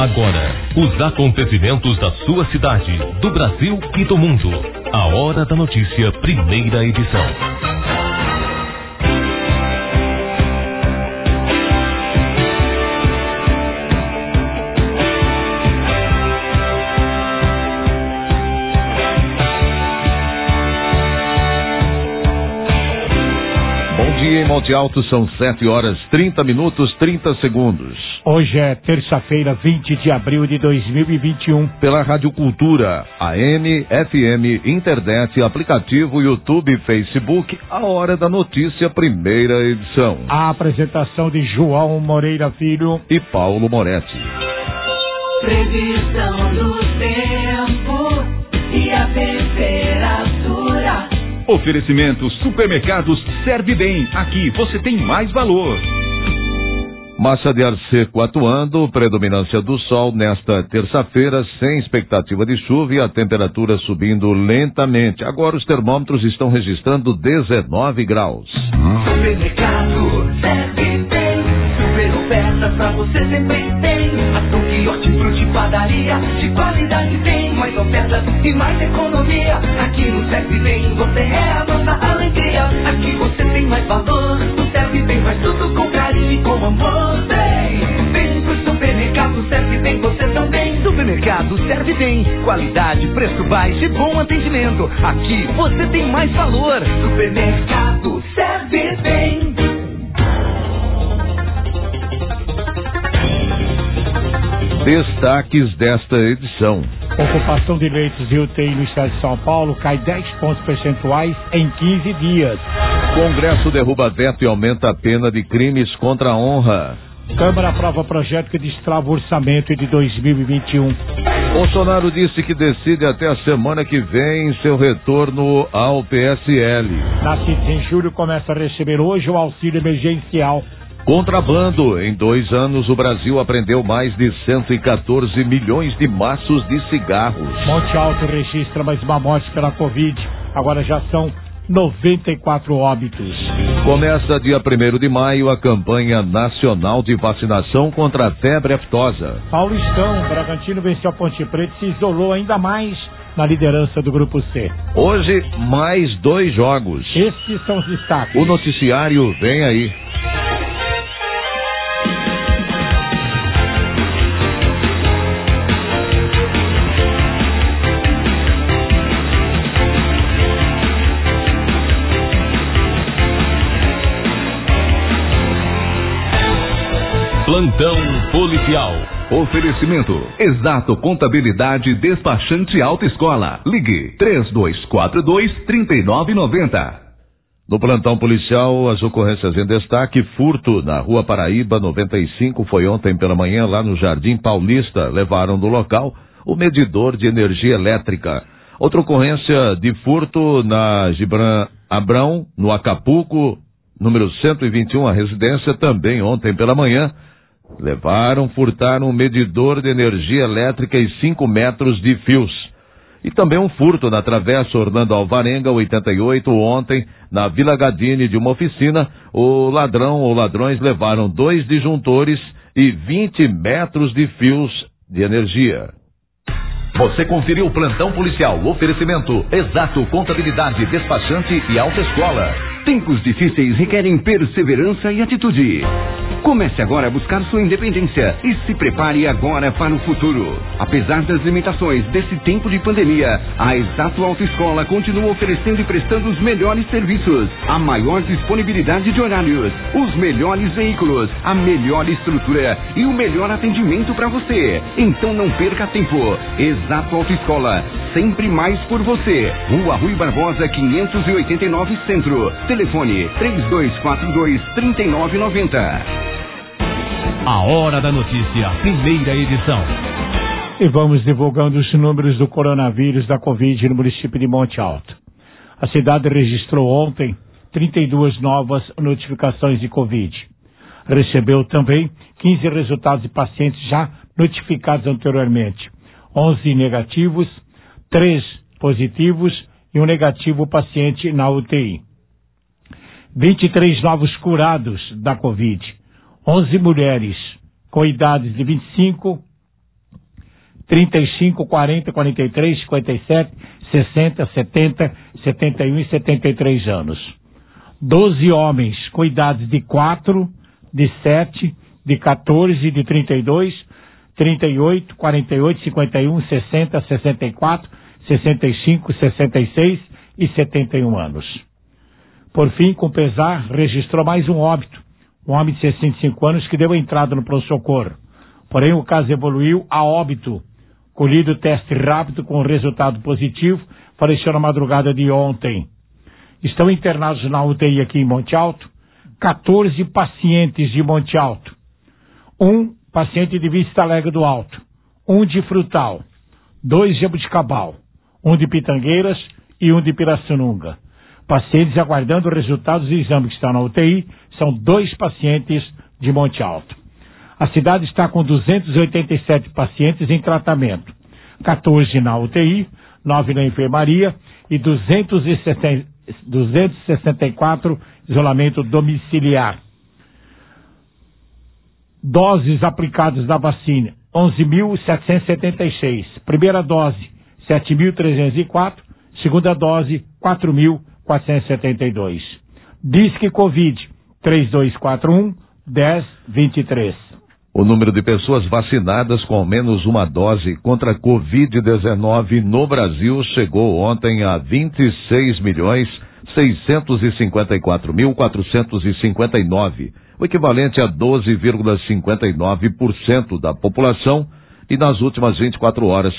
Agora, os acontecimentos da sua cidade, do Brasil e do mundo. A Hora da Notícia, primeira edição. Em Monte Alto são 7 horas 30 minutos 30 segundos. Hoje é terça-feira, 20 de abril de 2021. Pela Rádio Cultura, AM, FM, internet, aplicativo, YouTube, Facebook, a Hora da Notícia, primeira edição. A apresentação de João Moreira Filho e Paulo Moretti. Previsão do tempo e a temperatura. Oferecimento Supermercados Serve Bem. Aqui você tem mais valor. Massa de ar seco atuando, predominância do sol nesta terça-feira, sem expectativa de chuva e a temperatura subindo lentamente. Agora os termômetros estão registrando 19 graus. Supermercado Serve Bem. Super ofertas pra você sempre tem. Açougue, hortifruti, padaria, de qualidade tem. Mais ofertas e mais economia. Aqui no Serve Bem você é a nossa alegria. Aqui você tem mais valor. No Serve Bem faz tudo com carinho e com amor. Vem pro supermercado Serve Bem você também. Supermercado Serve Bem. Qualidade, preço baixo e bom atendimento. Aqui você tem mais valor. Supermercado Serve Bem. Destaques desta edição. Ocupação de leitos de UTI no estado de São Paulo cai 10 pontos percentuais em 15 dias. Congresso derruba veto e aumenta a pena de crimes contra a honra. Câmara aprova projeto que destrava o orçamento de 2021. Bolsonaro disse que decide até a semana que vem seu retorno ao PSL. Nascidos em julho começa a receber hoje o auxílio emergencial. Contrabando. Em 2 anos, o Brasil apreendeu mais de 114 milhões de maços de cigarros. Monte Alto registra mais uma morte pela Covid. Agora já são 94 óbitos. Começa dia 1º de maio a campanha nacional de vacinação contra a febre aftosa. Paulistão, Bragantino venceu a Ponte Preta e se isolou ainda mais na liderança do Grupo C. Hoje, mais 2 jogos. Esses são os destaques. O noticiário vem aí. Plantão policial. Oferecimento Exato Contabilidade Despachante Autoescola. Ligue 3242-3990. No plantão policial, as ocorrências em destaque: furto na Rua Paraíba 95 foi ontem pela manhã lá no Jardim Paulista. Levaram do local o medidor de energia elétrica. Outra ocorrência de furto na Gibran Abrão, no Acapulco, número 121, a residência, também ontem pela manhã. Furtaram um medidor de energia elétrica e 5 metros de fios. E também um furto na Travessa Orlando Alvarenga, 88, ontem, na Vila Gadini, de uma oficina. O ladrão ou ladrões levaram 2 disjuntores e 20 metros de fios de energia. Você conferiu o plantão policial. Oferecimento Exato Contabilidade Despachante e Autoescola. Tempos difíceis requerem perseverança e atitude. Comece agora a buscar sua independência e se prepare agora para o futuro. Apesar das limitações desse tempo de pandemia, a Exato Autoescola continua oferecendo e prestando os melhores serviços, a maior disponibilidade de horários, os melhores veículos, a melhor estrutura e o melhor atendimento para você. Então não perca tempo. Exato Autoescola, sempre mais por você. Rua Rui Barbosa, 589 Centro. Telefone 3242-3990. A Hora da Notícia, primeira edição. E vamos divulgando os números do coronavírus da Covid no município de Monte Alto. A cidade registrou ontem 32 novas notificações de Covid. Recebeu também 15 resultados de pacientes já notificados anteriormente. 11 negativos, 3 positivos e um negativo paciente na UTI. 23 novos curados da Covid. 11 mulheres com idades de 25 35, 40, 43, 57, 60, 70, 71 e 73 anos. 12 homens com idades de 4, de 7, de 14, de 32, 38, 48, 51, 60, 64, 65, 66 e 71 anos. Por fim, com pesar, registrou mais um óbito. Um homem de 65 anos que deu entrada no pronto-socorro. Porém, o caso evoluiu a óbito. Colhido teste rápido com resultado positivo, faleceu na madrugada de ontem. Estão internados na UTI aqui em Monte Alto 14 pacientes de Monte Alto. Um paciente de Vista Alegre do Alto, um de Frutal, 2 de Jabuticabal, um de Pitangueiras e um de Pirassununga. Pacientes aguardando resultados do exame que está na UTI são 2 pacientes de Monte Alto. A cidade está com 287 pacientes em tratamento, 14 na UTI, 9 na enfermaria e 264 isolamento domiciliar. Doses aplicadas da vacina, 11.776. Primeira dose, 7.304. Segunda dose, 4.472. Disque Covid, 3241-1023. O número de pessoas vacinadas com ao menos uma dose contra a Covid-19 no Brasil chegou ontem a 26.654.459, o equivalente a 12,59% da população, e nas últimas 24 horas,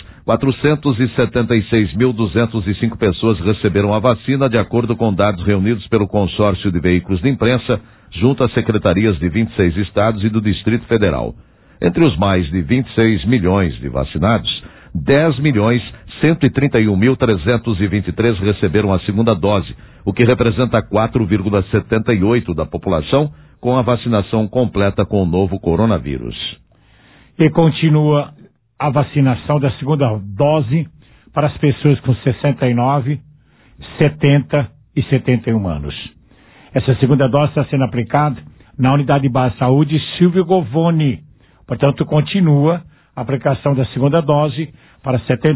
476.205 pessoas receberam a vacina, de acordo com dados reunidos pelo consórcio de veículos de imprensa, junto às secretarias de 26 estados e do Distrito Federal. Entre os mais de 26 milhões de vacinados, 10.131.323 receberam a segunda dose, o que representa 4,78% da população, com a vacinação completa com o novo coronavírus. E continua a vacinação da segunda dose para as pessoas com 69, 70 e 71 anos. Essa segunda dose está sendo aplicada na Unidade de Base de Saúde Silvio Govoni. Portanto, continua a aplicação da segunda dose para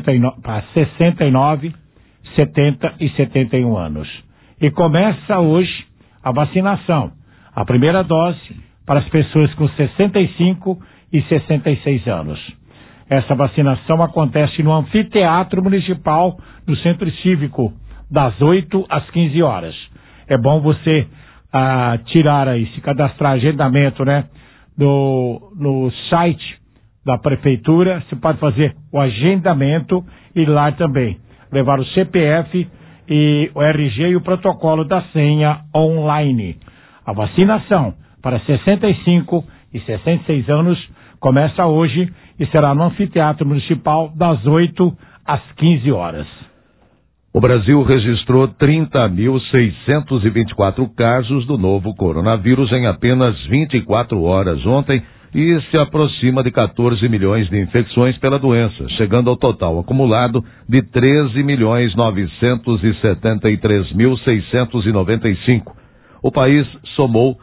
69, 70 e 71 anos. E começa hoje a vacinação. A primeira dose para as pessoas com 65 e 66 anos. Essa vacinação acontece no Anfiteatro Municipal, no Centro Cívico, das 8 às 15 horas. É bom você tirar aí, se cadastrar agendamento, né? No site da Prefeitura, você pode fazer o agendamento e lá também levar o CPF e o RG e o protocolo da senha online. A vacinação para 65 e 66 anos começa hoje e será no Anfiteatro Municipal das 8 às 15 horas. O Brasil registrou 30.624 casos do novo coronavírus em apenas 24 horas ontem e se aproxima de 14 milhões de infecções pela doença, chegando ao total acumulado de 13.973.695. O país somou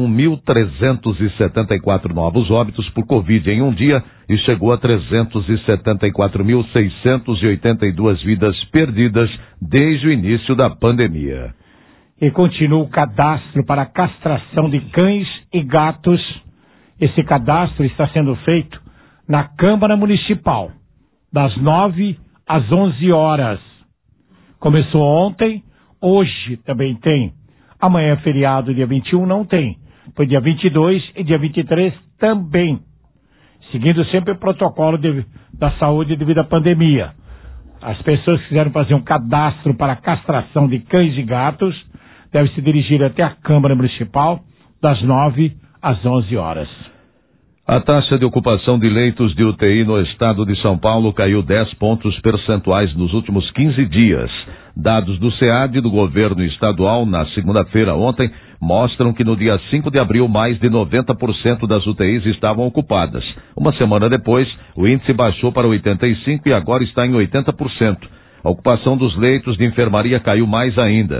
1.374 novos óbitos por Covid em um dia e chegou a 374.682 vidas perdidas desde o início da pandemia. E continua o cadastro para a castração de cães e gatos. Esse cadastro está sendo feito na Câmara Municipal, das 9 às 11 horas. Começou ontem, hoje também tem. Amanhã é feriado, dia 21 não tem. Foi dia 22 e dia 23 também. Seguindo sempre o protocolo da saúde devido à pandemia. As pessoas que quiserem fazer um cadastro para a castração de cães e gatos devem se dirigir até a Câmara Municipal das 9 às 11 horas. A taxa de ocupação de leitos de UTI no estado de São Paulo caiu 10 pontos percentuais nos últimos 15 dias. Dados do SEAD do governo estadual na segunda-feira ontem mostram que no dia 5 de abril mais de 90% das UTIs estavam ocupadas. Uma semana depois, o índice baixou para 85% e agora está em 80%. A ocupação dos leitos de enfermaria caiu mais ainda.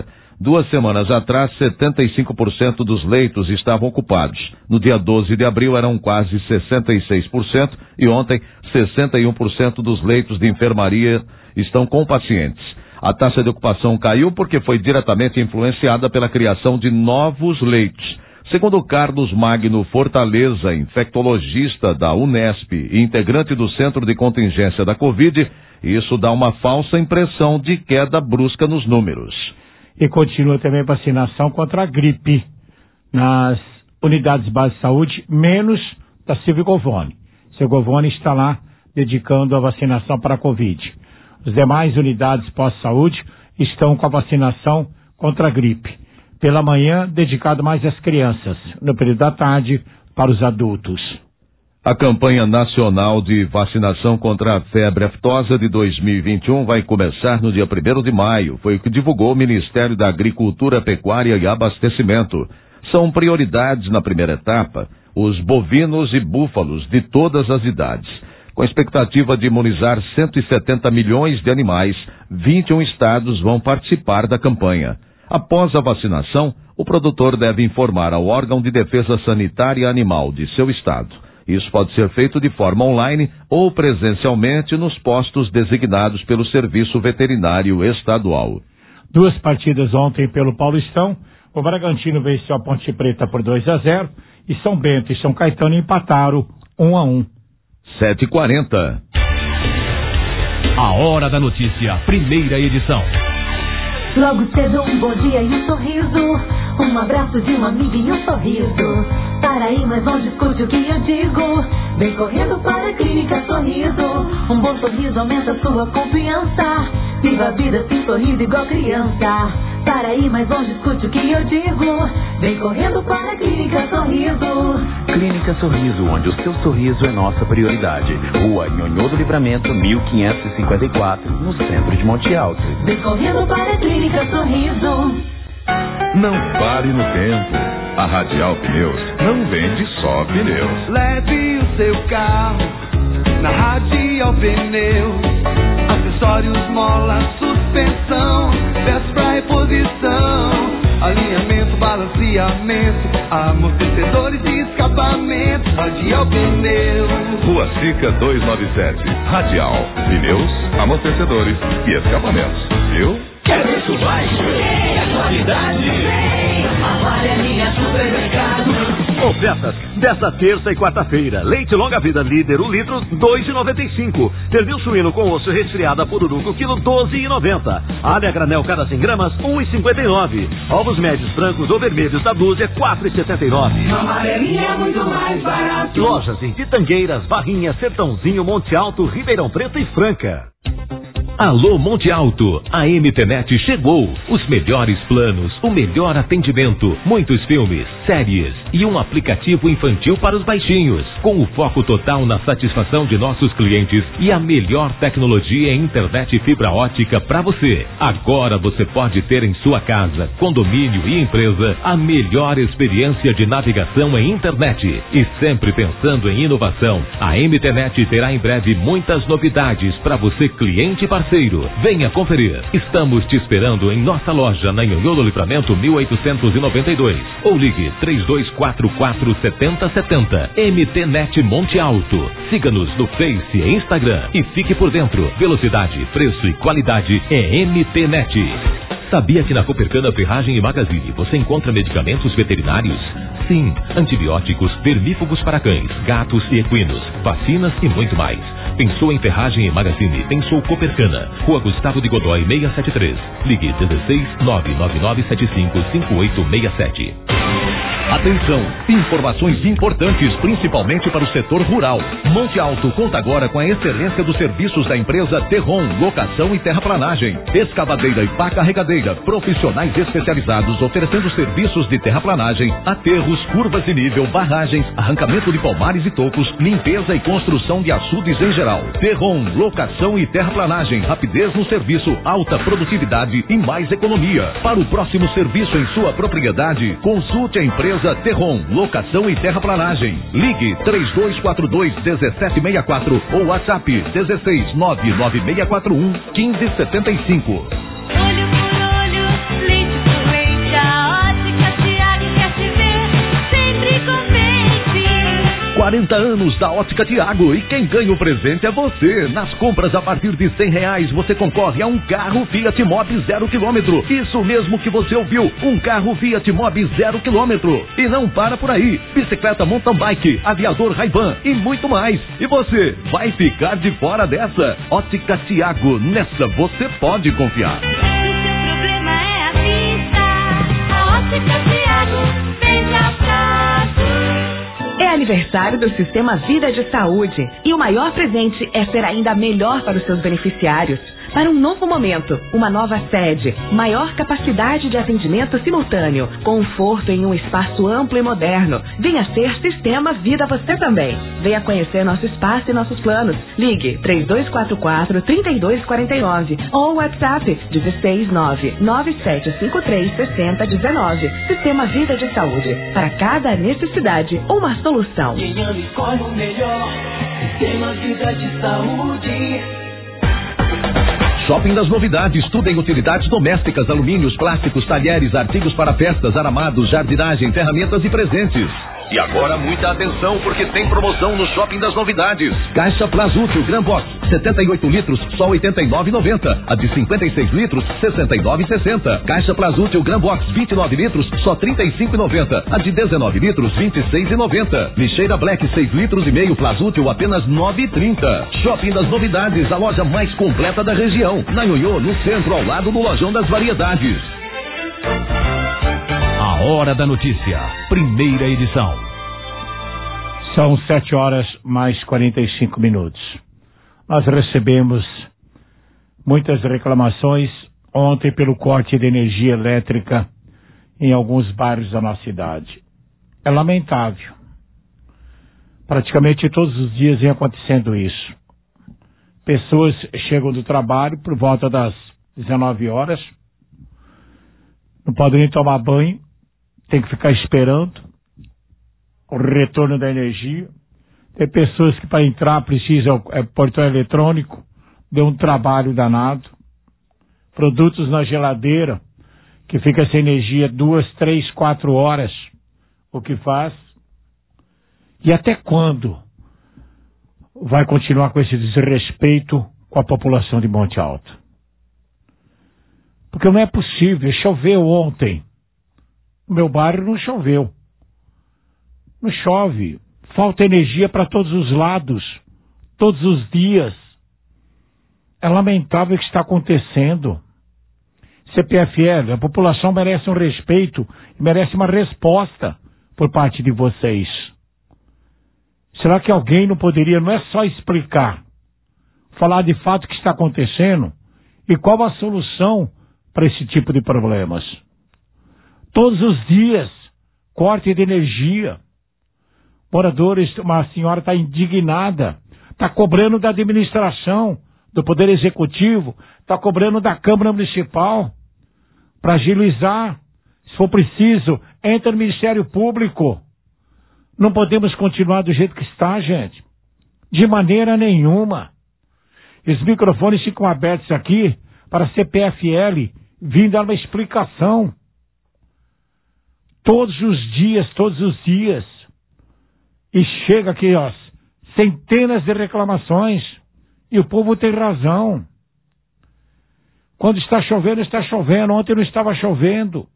2 semanas atrás, 75% dos leitos estavam ocupados. No dia 12 de abril eram quase 66% e ontem 61% dos leitos de enfermaria estão com pacientes. A taxa de ocupação caiu porque foi diretamente influenciada pela criação de novos leitos. Segundo Carlos Magno Fortaleza, infectologista da Unesp e integrante do Centro de Contingência da Covid, isso dá uma falsa impressão de queda brusca nos números. E continua também a vacinação contra a gripe nas unidades básicas de saúde, menos da Silvio Govoni. Seu Govoni está lá dedicando a vacinação para a Covid. As demais unidades pós-saúde estão com a vacinação contra a gripe. Pela manhã, dedicado mais às crianças. No período da tarde, para os adultos. A campanha nacional de vacinação contra a febre aftosa de 2021 vai começar no dia 1º de maio. Foi o que divulgou o Ministério da Agricultura, Pecuária e Abastecimento. São prioridades na primeira etapa os bovinos e búfalos de todas as idades. Com a expectativa de imunizar 170 milhões de animais, 21 estados vão participar da campanha. Após a vacinação, o produtor deve informar ao órgão de defesa sanitária animal de seu estado. Isso pode ser feito de forma online ou presencialmente nos postos designados pelo Serviço Veterinário Estadual. 2 partidas ontem pelo Paulistão. O Bragantino venceu a Ponte Preta por 2-0 e São Bento e São Caetano empataram 1-1. 7h40. A Hora da Notícia, primeira edição. Logo cedo um bom dia e um sorriso, um abraço de uma amiga e um sorriso. Para aí, mas não discute o que eu digo. Vem correndo para a Clínica Sorriso. Um bom sorriso aumenta sua confiança. Viva a vida sem sorriso igual criança. Para aí, mas não discute o que eu digo. Vem correndo para a Clínica Sorriso. Clínica Sorriso, onde o seu sorriso é nossa prioridade. Rua Nhonhô do Livramento, 1554, no centro de Monte Alto. Vem correndo para a Clínica Sorriso. Não pare no tempo. A Radial Pneus não vende só pneus. Leve o seu carro na Radial Pneus. Acessórios, mola, suspensão, peças pra reposição, alinhamento, balanceamento, amortecedores e escapamento. Radial Pneus. Rua Sica 297. Radial Pneus, amortecedores e escapamentos. Viu? Quer preço baixo? É qualidade. Amarelinha Supermercado. Ofertas desta terça e quarta-feira. Leite longa vida líder, 1 litro, R$ 2,95. Pernil suíno com osso resfriado a pururuco, quilo, R$ 12,90. Alha granel cada 100 gramas, R$ 1,59. Ovos médios brancos ou vermelhos da dúzia, R$ 4,79. Amarelinha é muito mais barato. Lojas em Pitangueiras, Barrinha, Sertãozinho, Monte Alto, Ribeirão Preto e Franca. Alô Monte Alto, a MTNet chegou. Os melhores planos, o melhor atendimento, muitos filmes, séries e um aplicativo infantil para os baixinhos, com o foco total na satisfação de nossos clientes e a melhor tecnologia em internet fibra ótica para você. Agora você pode ter em sua casa, condomínio e empresa a melhor experiência de navegação em internet. E sempre pensando em inovação, a MTNet terá em breve muitas novidades para você, cliente e parceiro. Venha conferir. Estamos te esperando em nossa loja na Nhonhô do Livramento 1892 ou ligue 3244-7070. MTNet Monte Alto. Siga-nos no Face e Instagram e fique por dentro. Velocidade, preço e qualidade é MTNet. Sabia que na Copercana Ferragem e Magazine você encontra medicamentos veterinários? Sim, antibióticos, vermífugos para cães, gatos e equinos, vacinas e muito mais. Pensou em Ferragem e Magazine? Pensou Copercana. Rua Gustavo de Godoy 673. Ligue 16 999755867. Atenção, informações importantes, principalmente para o setor rural. Monte Alto conta agora com a excelência dos serviços da empresa Terron, locação e terraplanagem, escavadeira e pá carregadeira, profissionais especializados oferecendo serviços de terraplanagem, aterros, curvas de nível, barragens, arrancamento de palmares e tocos, limpeza e construção de açudes em geral. Terron, locação e terraplanagem, rapidez no serviço, alta produtividade e mais economia. Para o próximo serviço em sua propriedade, consulte a empresa Terron, locação e terraplanagem. Ligue 3242-1764 ou WhatsApp 16 99641 1575. Olho por olho, leite por leite. 40 anos da Ótica Tiago e quem ganha o presente é você. Nas compras a partir de R$100 você concorre a um carro Fiat Mobi 0 km. Isso mesmo que você ouviu, um carro Fiat Mobi 0 km. E não para por aí, bicicleta mountain bike, aviador Ray-Ban e muito mais. E você vai ficar de fora dessa? Ótica Tiago, nessa você pode confiar. Se seu problema é a vista, a Ótica Tiago vem de abraço. É aniversário do Sistema Vida de Saúde e o maior presente é ser ainda melhor para os seus beneficiários. Para um novo momento, uma nova sede, maior capacidade de atendimento simultâneo, conforto em um espaço amplo e moderno. Venha ser Sistema Vida você também. Venha conhecer nosso espaço e nossos planos. Ligue 3244-3249 ou WhatsApp 16997536019. Sistema Vida de Saúde. Para cada necessidade, uma solução. Quem ama escolhe o melhor. Sistema Vida de Saúde. Shopping das Novidades, tudo em utilidades domésticas, alumínios, plásticos, talheres, artigos para festas, aramados, jardinagem, ferramentas e presentes. E agora muita atenção porque tem promoção no Shopping das Novidades. Caixa Plazútil Gran Box, 78 litros, só R$ 89,90. A de 56 litros, R$ 69,60. Caixa Plazútil Gran Box, 29 litros, só R$ 35,90. A de 19 litros, R$ 26,90. Lixeira Black, 6 litros e meio, Plazútil, apenas R$ 9,30. Shopping das Novidades, a loja mais completa da região. Na Ioiô, no centro, ao lado do Lojão das Variedades. A Hora da Notícia, primeira edição. São 7h mais 45. Nós recebemos muitas reclamações ontem pelo corte de energia elétrica em alguns bairros da nossa cidade. É lamentável. Praticamente todos os dias vem acontecendo isso. Pessoas chegam do trabalho por volta das 19 horas, não podem nem tomar banho, tem que ficar esperando o retorno da energia. Tem pessoas que para entrar precisam portão eletrônico, deu um trabalho danado. Produtos na geladeira, que fica sem energia 2, 3, 4 horas, o que faz? E até quando vai continuar com esse desrespeito com a população de Monte Alto? Porque não é possível. Choveu ontem. No meu bairro não choveu. Não chove. Falta energia para todos os lados, todos os dias. É lamentável o que está acontecendo. CPFL, a população merece um respeito e merece uma resposta por parte de vocês. Será que alguém não poderia, não é só explicar, falar de fato o que está acontecendo e qual a solução para esse tipo de problemas? Todos os dias, corte de energia. Moradores, uma senhora está indignada, está cobrando da administração, do Poder Executivo, está cobrando da Câmara Municipal para agilizar. Se for preciso, entra no Ministério Público. Não podemos continuar do jeito que está, gente. De maneira nenhuma. Os microfones ficam abertos aqui para a CPFL vir dar uma explicação. Todos os dias. E chega aqui, ó, centenas de reclamações. E o povo tem razão. Quando está chovendo, está chovendo. Ontem não estava chovendo.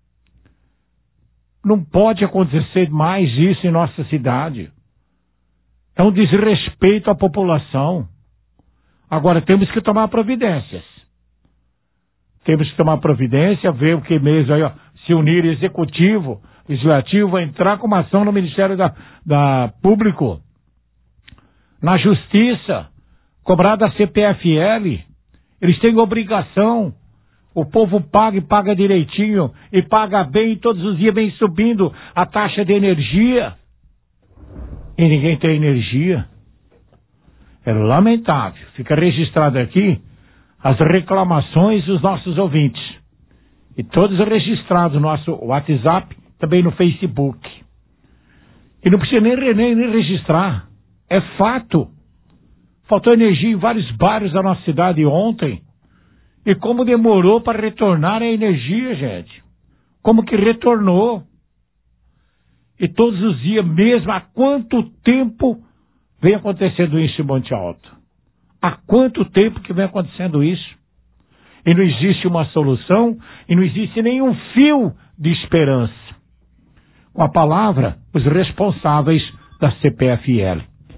Não pode acontecer mais isso em nossa cidade. É um desrespeito à população. Agora temos que tomar providências. Temos que tomar providência, ver o que mesmo aí, ó, se unir executivo, legislativo, entrar com uma ação no Ministério da Público, na Justiça, cobrar da CPFL. Eles têm obrigação. O povo paga e paga direitinho, e paga bem, todos os dias vem subindo a taxa de energia. E ninguém tem energia. É lamentável. Fica registrado aqui as reclamações dos nossos ouvintes. E todos registrados no nosso WhatsApp, também no Facebook. E não precisa nem registrar. É fato. Faltou energia em vários bairros da nossa cidade ontem. E como demorou para retornar a energia, gente? Como que retornou? E todos os dias mesmo, há quanto tempo vem acontecendo isso em Monte Alto? Há quanto tempo que vem acontecendo isso? E não existe uma solução, e não existe nenhum fio de esperança. Com a palavra, os responsáveis da CPFL.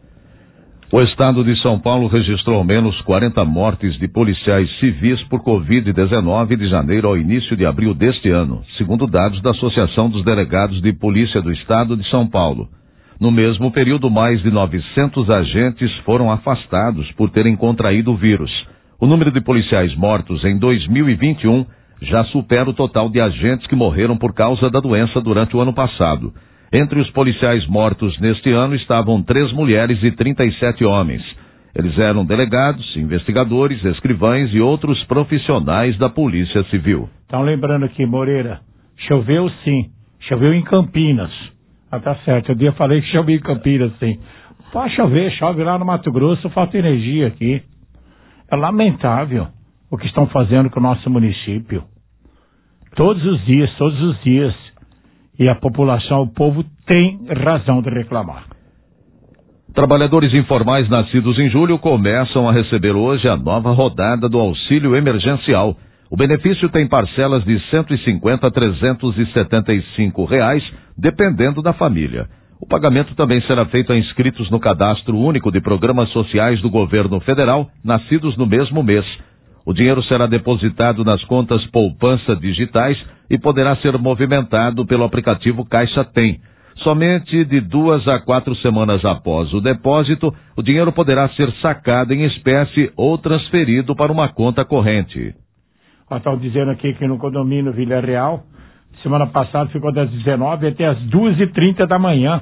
O estado de São Paulo registrou ao menos 40 mortes de policiais civis por Covid-19 de janeiro ao início de abril deste ano, segundo dados da Associação dos Delegados de Polícia do Estado de São Paulo. No mesmo período, mais de 900 agentes foram afastados por terem contraído o vírus. O número de policiais mortos em 2021 já supera o total de agentes que morreram por causa da doença durante o ano passado. Entre os policiais mortos neste ano estavam 3 mulheres e 37 homens. Eles eram delegados, investigadores, escrivães e outros profissionais da Polícia Civil. Estão lembrando aqui, Moreira, choveu sim, choveu em Campinas. Ah, tá certo, eu falei que choveu em Campinas sim. Pode chover, chove lá no Mato Grosso, falta energia aqui. É lamentável o que estão fazendo com o nosso município. Todos os dias. E a população, o povo tem razão de reclamar. Trabalhadores informais nascidos em julho começam a receber hoje a nova rodada do auxílio emergencial. O benefício tem parcelas de R$ 150 a R$ 375, dependendo da família. O pagamento também será feito a inscritos no Cadastro Único de Programas Sociais do Governo Federal, nascidos no mesmo mês. O dinheiro será depositado nas contas poupança digitais e poderá ser movimentado pelo aplicativo Caixa Tem. Somente de 2 a 4 semanas após o depósito, o dinheiro poderá ser sacado em espécie ou transferido para uma conta corrente. Estão dizendo aqui que no condomínio Vila Real, semana passada ficou das 19 até as 2h30 da manhã,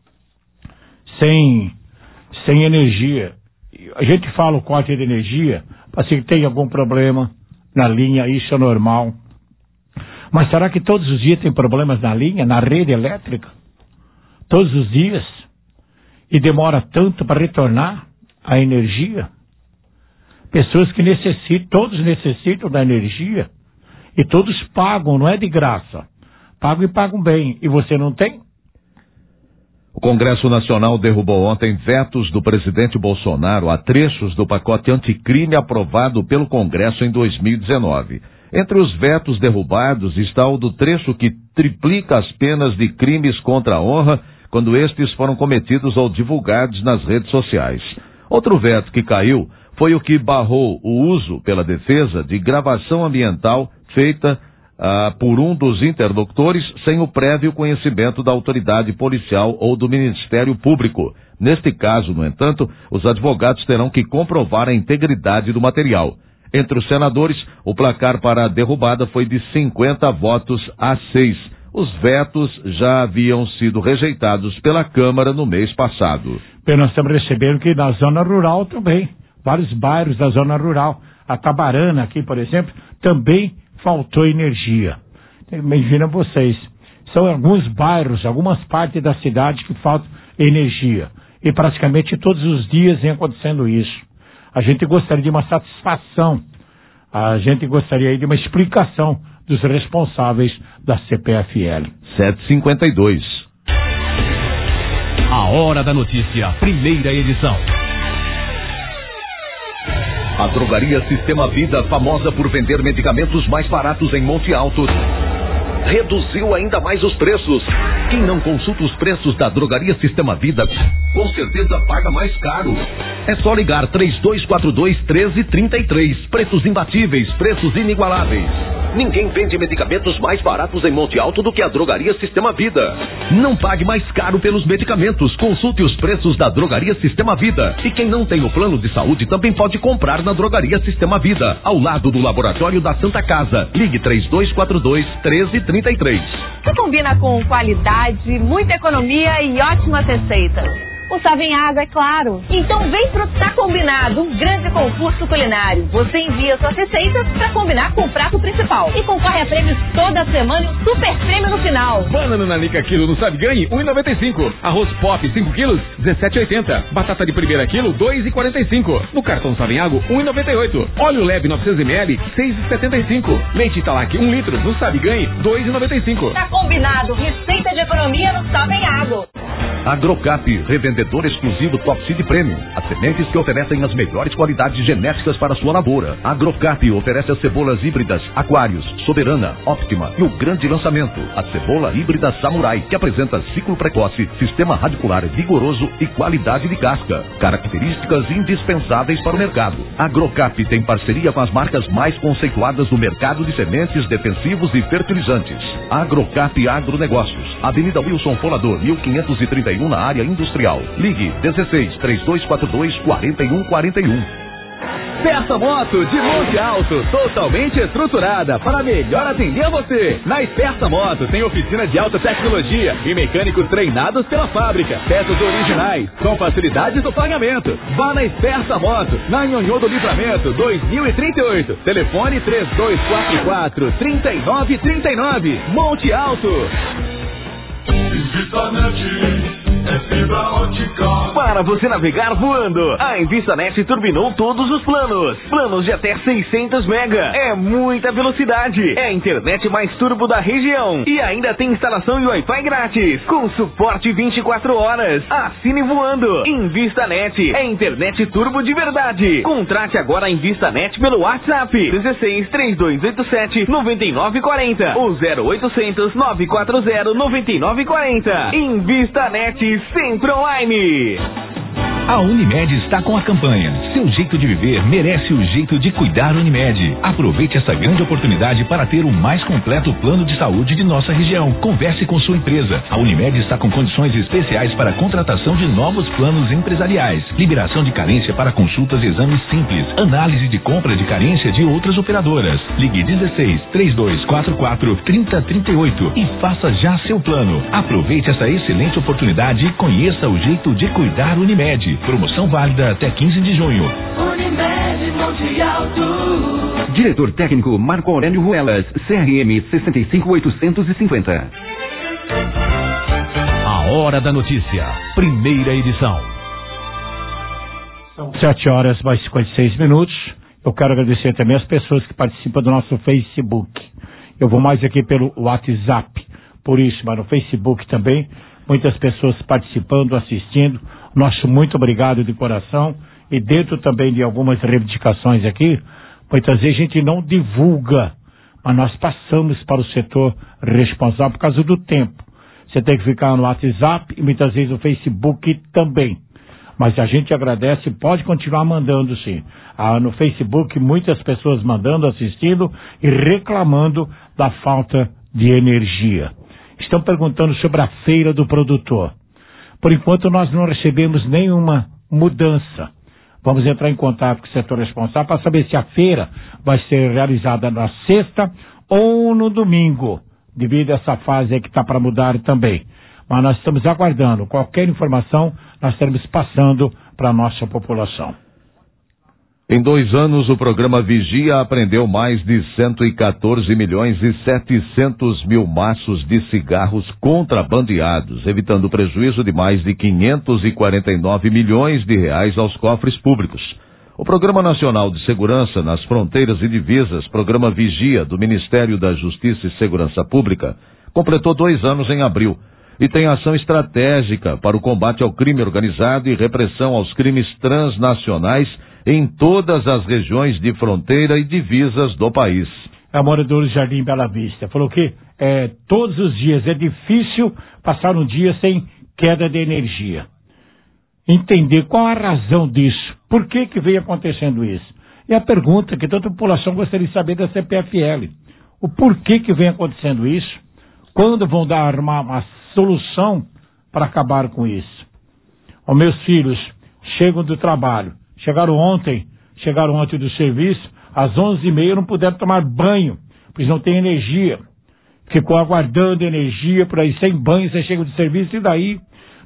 sem energia. A gente fala o corte de energia, assim que tem algum problema na linha, isso é normal. Mas será que todos os dias tem problemas na linha, na rede elétrica? Todos os dias? E demora tanto para retornar a energia? Pessoas que todos necessitam da energia. E todos pagam, não é de graça. Pagam e pagam bem. E você não tem? O Congresso Nacional derrubou ontem vetos do presidente Bolsonaro a trechos do pacote anticrime aprovado pelo Congresso em 2019. Entre os vetos derrubados está o do trecho que triplica as penas de crimes contra a honra quando estes foram cometidos ou divulgados nas redes sociais. Outro veto que caiu foi o que barrou o uso pela defesa de gravação ambiental feita por um dos interlocutores sem o prévio conhecimento da autoridade policial ou do Ministério Público. Neste caso, no entanto, os advogados terão que comprovar a integridade do material. Entre os senadores, o placar para a derrubada foi de 50 votos a 6. Os vetos já haviam sido rejeitados pela Câmara no mês passado. Nós estamos recebendo que na zona rural também, vários bairros da zona rural, a Tabarana aqui, por exemplo, também faltou energia. Imagina vocês, são alguns bairros, algumas partes da cidade que faltam energia. E praticamente todos os dias vem acontecendo isso. A gente gostaria de uma satisfação, a gente gostaria de uma explicação dos responsáveis da CPFL. 7h52. A Hora da Notícia, primeira edição. A Drogaria Sistema Vida, famosa por vender medicamentos mais baratos em Monte Alto, reduziu ainda mais os preços. Quem não consulta os preços da Drogaria Sistema Vida, com certeza paga mais caro. É só ligar 3242-1333. Preços imbatíveis, preços inigualáveis. Ninguém vende medicamentos mais baratos em Monte Alto do que a Drogaria Sistema Vida. Não pague mais caro pelos medicamentos. Consulte os preços da Drogaria Sistema Vida. E quem não tem o plano de saúde também pode comprar na Drogaria Sistema Vida, ao lado do Laboratório da Santa Casa. Ligue 3242-1333. Que combina com qualidade, muita economia e ótimas receitas. O Savenhago, é claro. Então vem pro Tá Combinado, um grande concurso culinário. Você envia suas receitas pra combinar com o prato principal. E concorre a prêmios toda semana e um super prêmio no final. Banana nanica quilo no Sabe Ganhe, R$1,95. Arroz Pop 5 quilos, R$17,80. Batata de primeira quilo, R$2,45. No cartão Savenhago, R$1,98. Óleo leve 900 ml, R$6,75. Leite Italac 1 litro no Sabe Ganhe, R$2,95. Tá combinado, receita de economia no Savenhago. Agrocap, revendedor exclusivo Top Seed Premium. As sementes que oferecem as melhores qualidades genéticas para a sua lavoura. Agrocap oferece as cebolas híbridas Aquários, Soberana, Optima e o grande lançamento, a cebola híbrida Samurai, que apresenta ciclo precoce, sistema radicular vigoroso e qualidade de casca. Características indispensáveis para o mercado. Agrocap tem parceria com as marcas mais conceituadas do mercado de sementes, defensivos e fertilizantes. Agrocap Agronegócios, Avenida Wilson Folador, 1531, na área industrial. Ligue 16-3242-4141. Peça moto de Monte Alto, totalmente estruturada para melhor atender você. Na Esperta Moto tem oficina de alta tecnologia e mecânicos treinados pela fábrica. Peças originais, com facilidades do pagamento. Vá na Esperta Moto, na Nhonhô do Livramento, 2038. Telefone 3244-3939. Monte Alto. É fibra ótica. Para você navegar voando, a InvistaNet turbinou todos os planos. Planos de até 600 mega. É muita velocidade. É a internet mais turbo da região. E ainda tem instalação e Wi-Fi grátis. Com suporte 24 horas. Assine voando. InvistaNet é internet turbo de verdade. Contrate agora a InvistaNet pelo WhatsApp 16-3287-9940 ou 0800-940-9940. InvistaNet sempre online. A Unimed está com a campanha Seu Jeito de Viver merece o jeito de cuidar. Unimed. Aproveite essa grande oportunidade para ter o mais completo plano de saúde de nossa região. Converse com sua empresa. A Unimed está com condições especiais para a contratação de novos planos empresariais. Liberação de carência para consultas e exames simples. Análise de compra de carência de outras operadoras. Ligue 16-3244-3038 e faça já seu plano. Aproveite essa excelente oportunidade e conheça o jeito de cuidar. Unimed. Promoção válida até 15 de junho. Unimed Monte Alto. Diretor técnico Marco Aurélio Ruelas, CRM 65850. A Hora da Notícia, primeira edição. São 7h mais 56. Eu quero agradecer também as pessoas que participam do nosso Facebook. Eu vou mais aqui pelo WhatsApp, por isso, mas no Facebook também, muitas pessoas participando, assistindo. Nosso muito obrigado de coração. E dentro também de algumas reivindicações aqui, muitas vezes a gente não divulga, mas nós passamos para o setor responsável por causa do tempo. Você tem que ficar no WhatsApp e muitas vezes no Facebook também. Mas a gente agradece, pode continuar mandando sim. No Facebook muitas pessoas mandando, assistindo e reclamando da falta de energia. Estão perguntando sobre a feira do produtor. Por enquanto nós não recebemos nenhuma mudança. Vamos entrar em contato com o setor responsável para saber se a feira vai ser realizada na sexta ou no domingo, devido a essa fase aí que está para mudar também. Mas nós estamos aguardando. Qualquer informação nós estaremos passando para a nossa população. Em 2 anos, o programa Vigia apreendeu mais de 114.700.000 maços de cigarros contrabandeados, evitando prejuízo de mais de 549 milhões de reais aos cofres públicos. O Programa Nacional de Segurança nas Fronteiras e Divisas, Programa Vigia do Ministério da Justiça e Segurança Pública, completou 2 anos em abril e tem ação estratégica para o combate ao crime organizado e repressão aos crimes transnacionais em todas as regiões de fronteira e divisas do país. A moradora do Jardim Bela Vista falou que todos os dias é difícil passar um dia sem queda de energia. Entender qual a razão disso, por que vem acontecendo isso. E a pergunta que toda a população gostaria de saber da CPFL, o porquê que vem acontecendo isso, quando vão dar uma solução para acabar com isso. Os meus filhos chegam do trabalho, chegaram ontem do serviço, às 11h30 não puderam tomar banho, pois não tem energia. Ficou aguardando energia por aí, sem banho, você chega do serviço e daí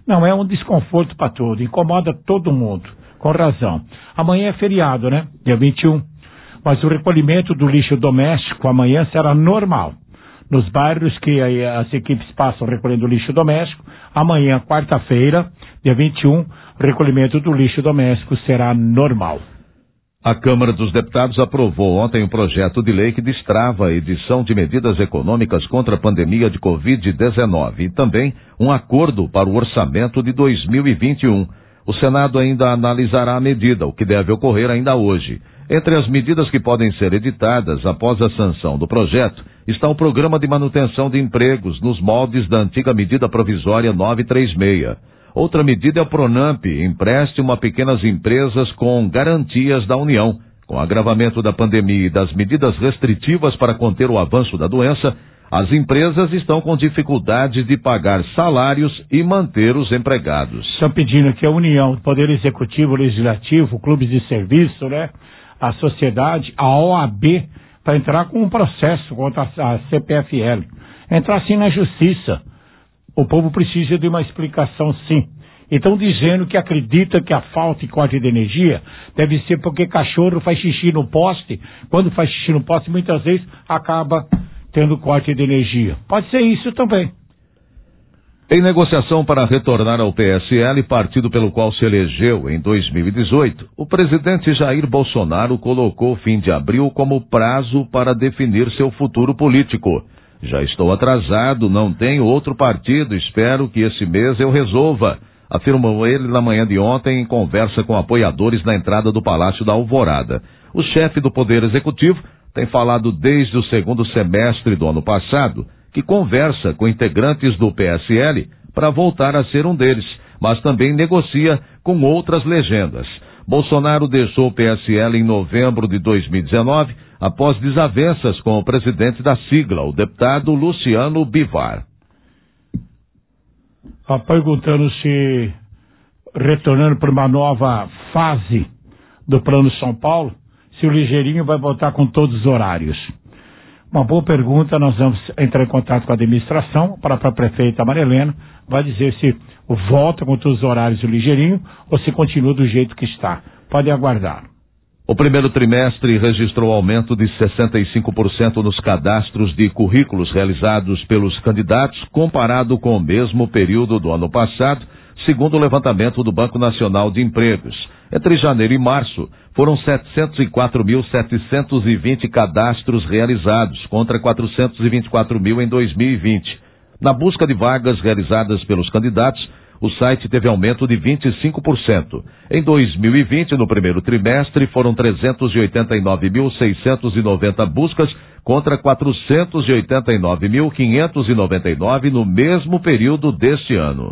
Não, é um desconforto para todo, incomoda todo mundo, com razão. Amanhã é feriado, né? Dia 21. Mas o recolhimento do lixo doméstico amanhã será normal. Nos bairros que as equipes passam recolhendo lixo doméstico, amanhã, quarta-feira, dia 21, o recolhimento do lixo doméstico será normal. A Câmara dos Deputados aprovou ontem um projeto de lei que destrava a edição de medidas econômicas contra a pandemia de Covid-19 e também um acordo para o orçamento de 2021. O Senado ainda analisará a medida, o que deve ocorrer ainda hoje. Entre as medidas que podem ser editadas após a sanção do projeto está o Programa de Manutenção de Empregos nos moldes da antiga medida provisória 936. Outra medida é o Pronamp, empréstimo a pequenas empresas com garantias da União. Com o agravamento da pandemia e das medidas restritivas para conter o avanço da doença, as empresas estão com dificuldade de pagar salários e manter os empregados. Estão pedindo que a União, o Poder Executivo, Legislativo, clubes de serviço, né, a sociedade, a OAB, para entrar com um processo contra a CPFL. Entrar assim na justiça. O povo precisa de uma explicação, sim. Estão dizendo que acredita que a falta e corte de energia deve ser porque cachorro faz xixi no poste. Quando faz xixi no poste, muitas vezes acaba tendo corte de energia. Pode ser isso também. Em negociação para retornar ao PSL, partido pelo qual se elegeu em 2018, o presidente Jair Bolsonaro colocou o fim de abril como prazo para definir seu futuro político. Já estou atrasado, não tenho outro partido, espero que esse mês eu resolva, afirmou ele na manhã de ontem em conversa com apoiadores na entrada do Palácio da Alvorada. O chefe do Poder Executivo tem falado desde o segundo semestre do ano passado que conversa com integrantes do PSL para voltar a ser um deles, mas também negocia com outras legendas. Bolsonaro deixou o PSL em novembro de 2019, após desavenças com o presidente da sigla, o deputado Luciano Bivar. Está perguntando se, retornando para uma nova fase do Plano São Paulo, se o Ligeirinho vai voltar com todos os horários. Uma boa pergunta, nós vamos entrar em contato com a administração, para a prefeita Marilena, vai dizer se volta com todos os horários do Ligeirinho ou se continua do jeito que está. Pode aguardar. O primeiro trimestre registrou aumento de 65% nos cadastros de currículos realizados pelos candidatos, comparado com o mesmo período do ano passado, segundo o levantamento do Banco Nacional de Empregos. Entre janeiro e março, foram 704.720 cadastros realizados, contra 424 mil em 2020. Na busca de vagas realizadas pelos candidatos, o site teve aumento de 25%. Em 2020, no primeiro trimestre, foram 389.690 buscas contra 489.599 no mesmo período deste ano.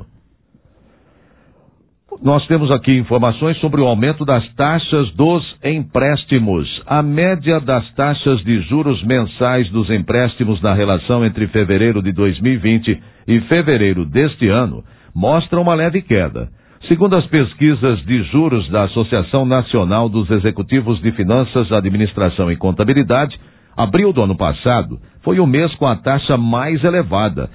Nós temos aqui informações sobre o aumento das taxas dos empréstimos. A média das taxas de juros mensais dos empréstimos na relação entre fevereiro de 2020 e fevereiro deste ano mostra uma leve queda. Segundo as pesquisas de juros da Associação Nacional dos Executivos de Finanças, Administração e Contabilidade, abril do ano passado foi o mês com a taxa mais elevada,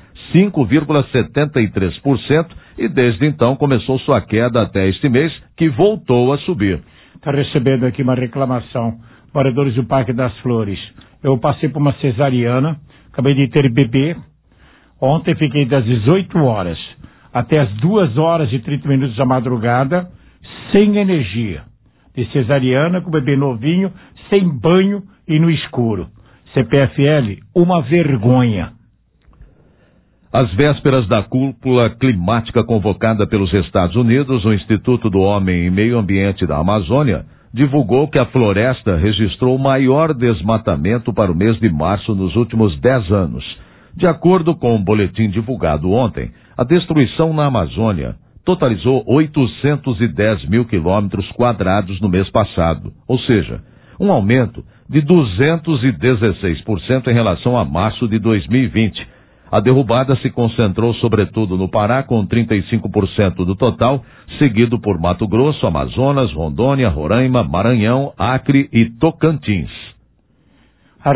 5,73%, e desde então começou sua queda até este mês, que voltou a subir. Está recebendo aqui uma reclamação, moradores do Parque das Flores. Eu passei por uma cesariana, acabei de ter bebê, ontem fiquei das 18 horas até as 2 horas e 30 minutos da madrugada, sem energia. De cesariana, com o bebê novinho, sem banho e no escuro. CPFL, uma vergonha. Às vésperas da cúpula climática convocada pelos Estados Unidos, o Instituto do Homem e Meio Ambiente da Amazônia divulgou que a floresta registrou o maior desmatamento para o mês de março nos últimos 10 anos. De acordo com um boletim divulgado ontem, a destruição na Amazônia totalizou 810 mil quilômetros quadrados no mês passado, ou seja, um aumento de 216% em relação a março de 2020. A derrubada se concentrou sobretudo no Pará, com 35% do total, seguido por Mato Grosso, Amazonas, Rondônia, Roraima, Maranhão, Acre e Tocantins. A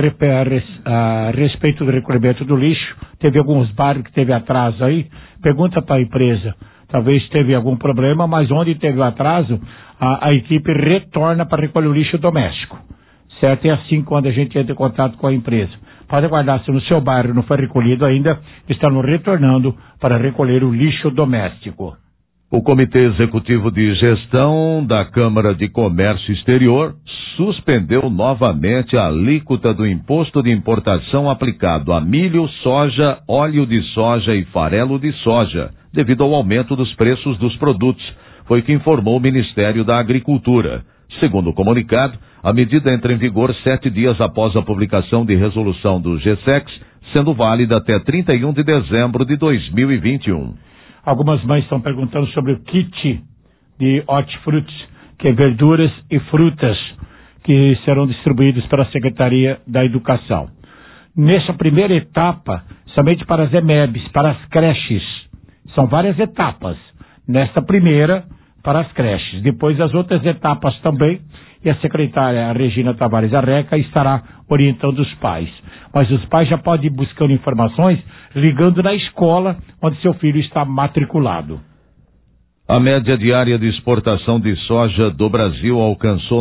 respeito do recolhimento do lixo, teve alguns bairros que teve atraso aí. Pergunta para a empresa, talvez teve algum problema, mas onde teve o atraso, a equipe retorna para recolher o lixo doméstico. Certo? É assim quando a gente entra em contato com a empresa. Pode aguardar, se no seu bairro não foi recolhido ainda, estamos retornando para recolher o lixo doméstico. O Comitê Executivo de Gestão da Câmara de Comércio Exterior suspendeu novamente a alíquota do imposto de importação aplicado a milho, soja, óleo de soja e farelo de soja, devido ao aumento dos preços dos produtos, foi o que informou o Ministério da Agricultura. Segundo o comunicado, a medida entra em vigor 7 dias após a publicação de resolução do GSEX, sendo válida até 31 de dezembro de 2021. Algumas mães estão perguntando sobre o kit de hortifrutis, que é verduras e frutas, que serão distribuídos pela Secretaria da Educação. Nessa primeira etapa, somente para as EMEBs, para as creches. São várias etapas. Nesta primeira, para as creches. Depois as outras etapas também, e a secretária Regina Tavares Arreca estará orientando os pais. Mas os pais já podem ir buscando informações ligando na escola onde seu filho está matriculado. A média diária de exportação de soja do Brasil alcançou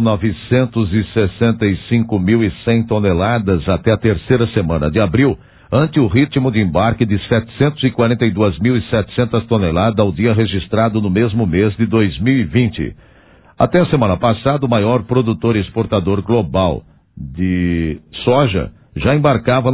965.100 toneladas até a terceira semana de abril, ante o ritmo de embarque de 742.700 toneladas ao dia registrado no mesmo mês de 2020. Até a semana passada, o maior produtor exportador global de soja já embarcava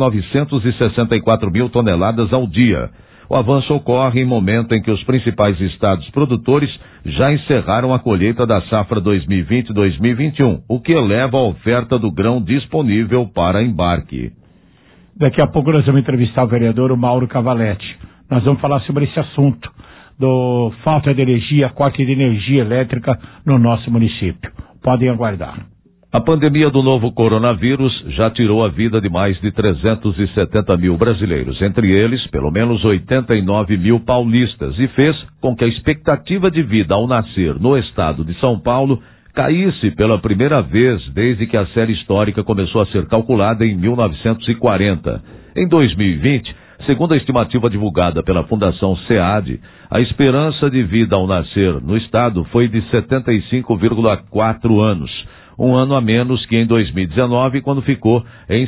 964 mil toneladas ao dia. O avanço ocorre em momento em que os principais estados produtores já encerraram a colheita da safra 2020-2021, o que eleva a oferta do grão disponível para embarque. Daqui a pouco nós vamos entrevistar o vereador Mauro Cavaletti. Nós vamos falar sobre esse assunto do falta de energia, corte de energia elétrica no nosso município. Podem aguardar. A pandemia do novo coronavírus já tirou a vida de mais de 370 mil brasileiros, entre eles, pelo menos 89 mil paulistas, e fez com que a expectativa de vida ao nascer no estado de São Paulo caísse pela primeira vez desde que a série histórica começou a ser calculada em 1940. Em 2020, segundo a estimativa divulgada pela Fundação SEAD, a esperança de vida ao nascer no estado foi de 75,4 anos. Um ano a menos que em 2019, quando ficou em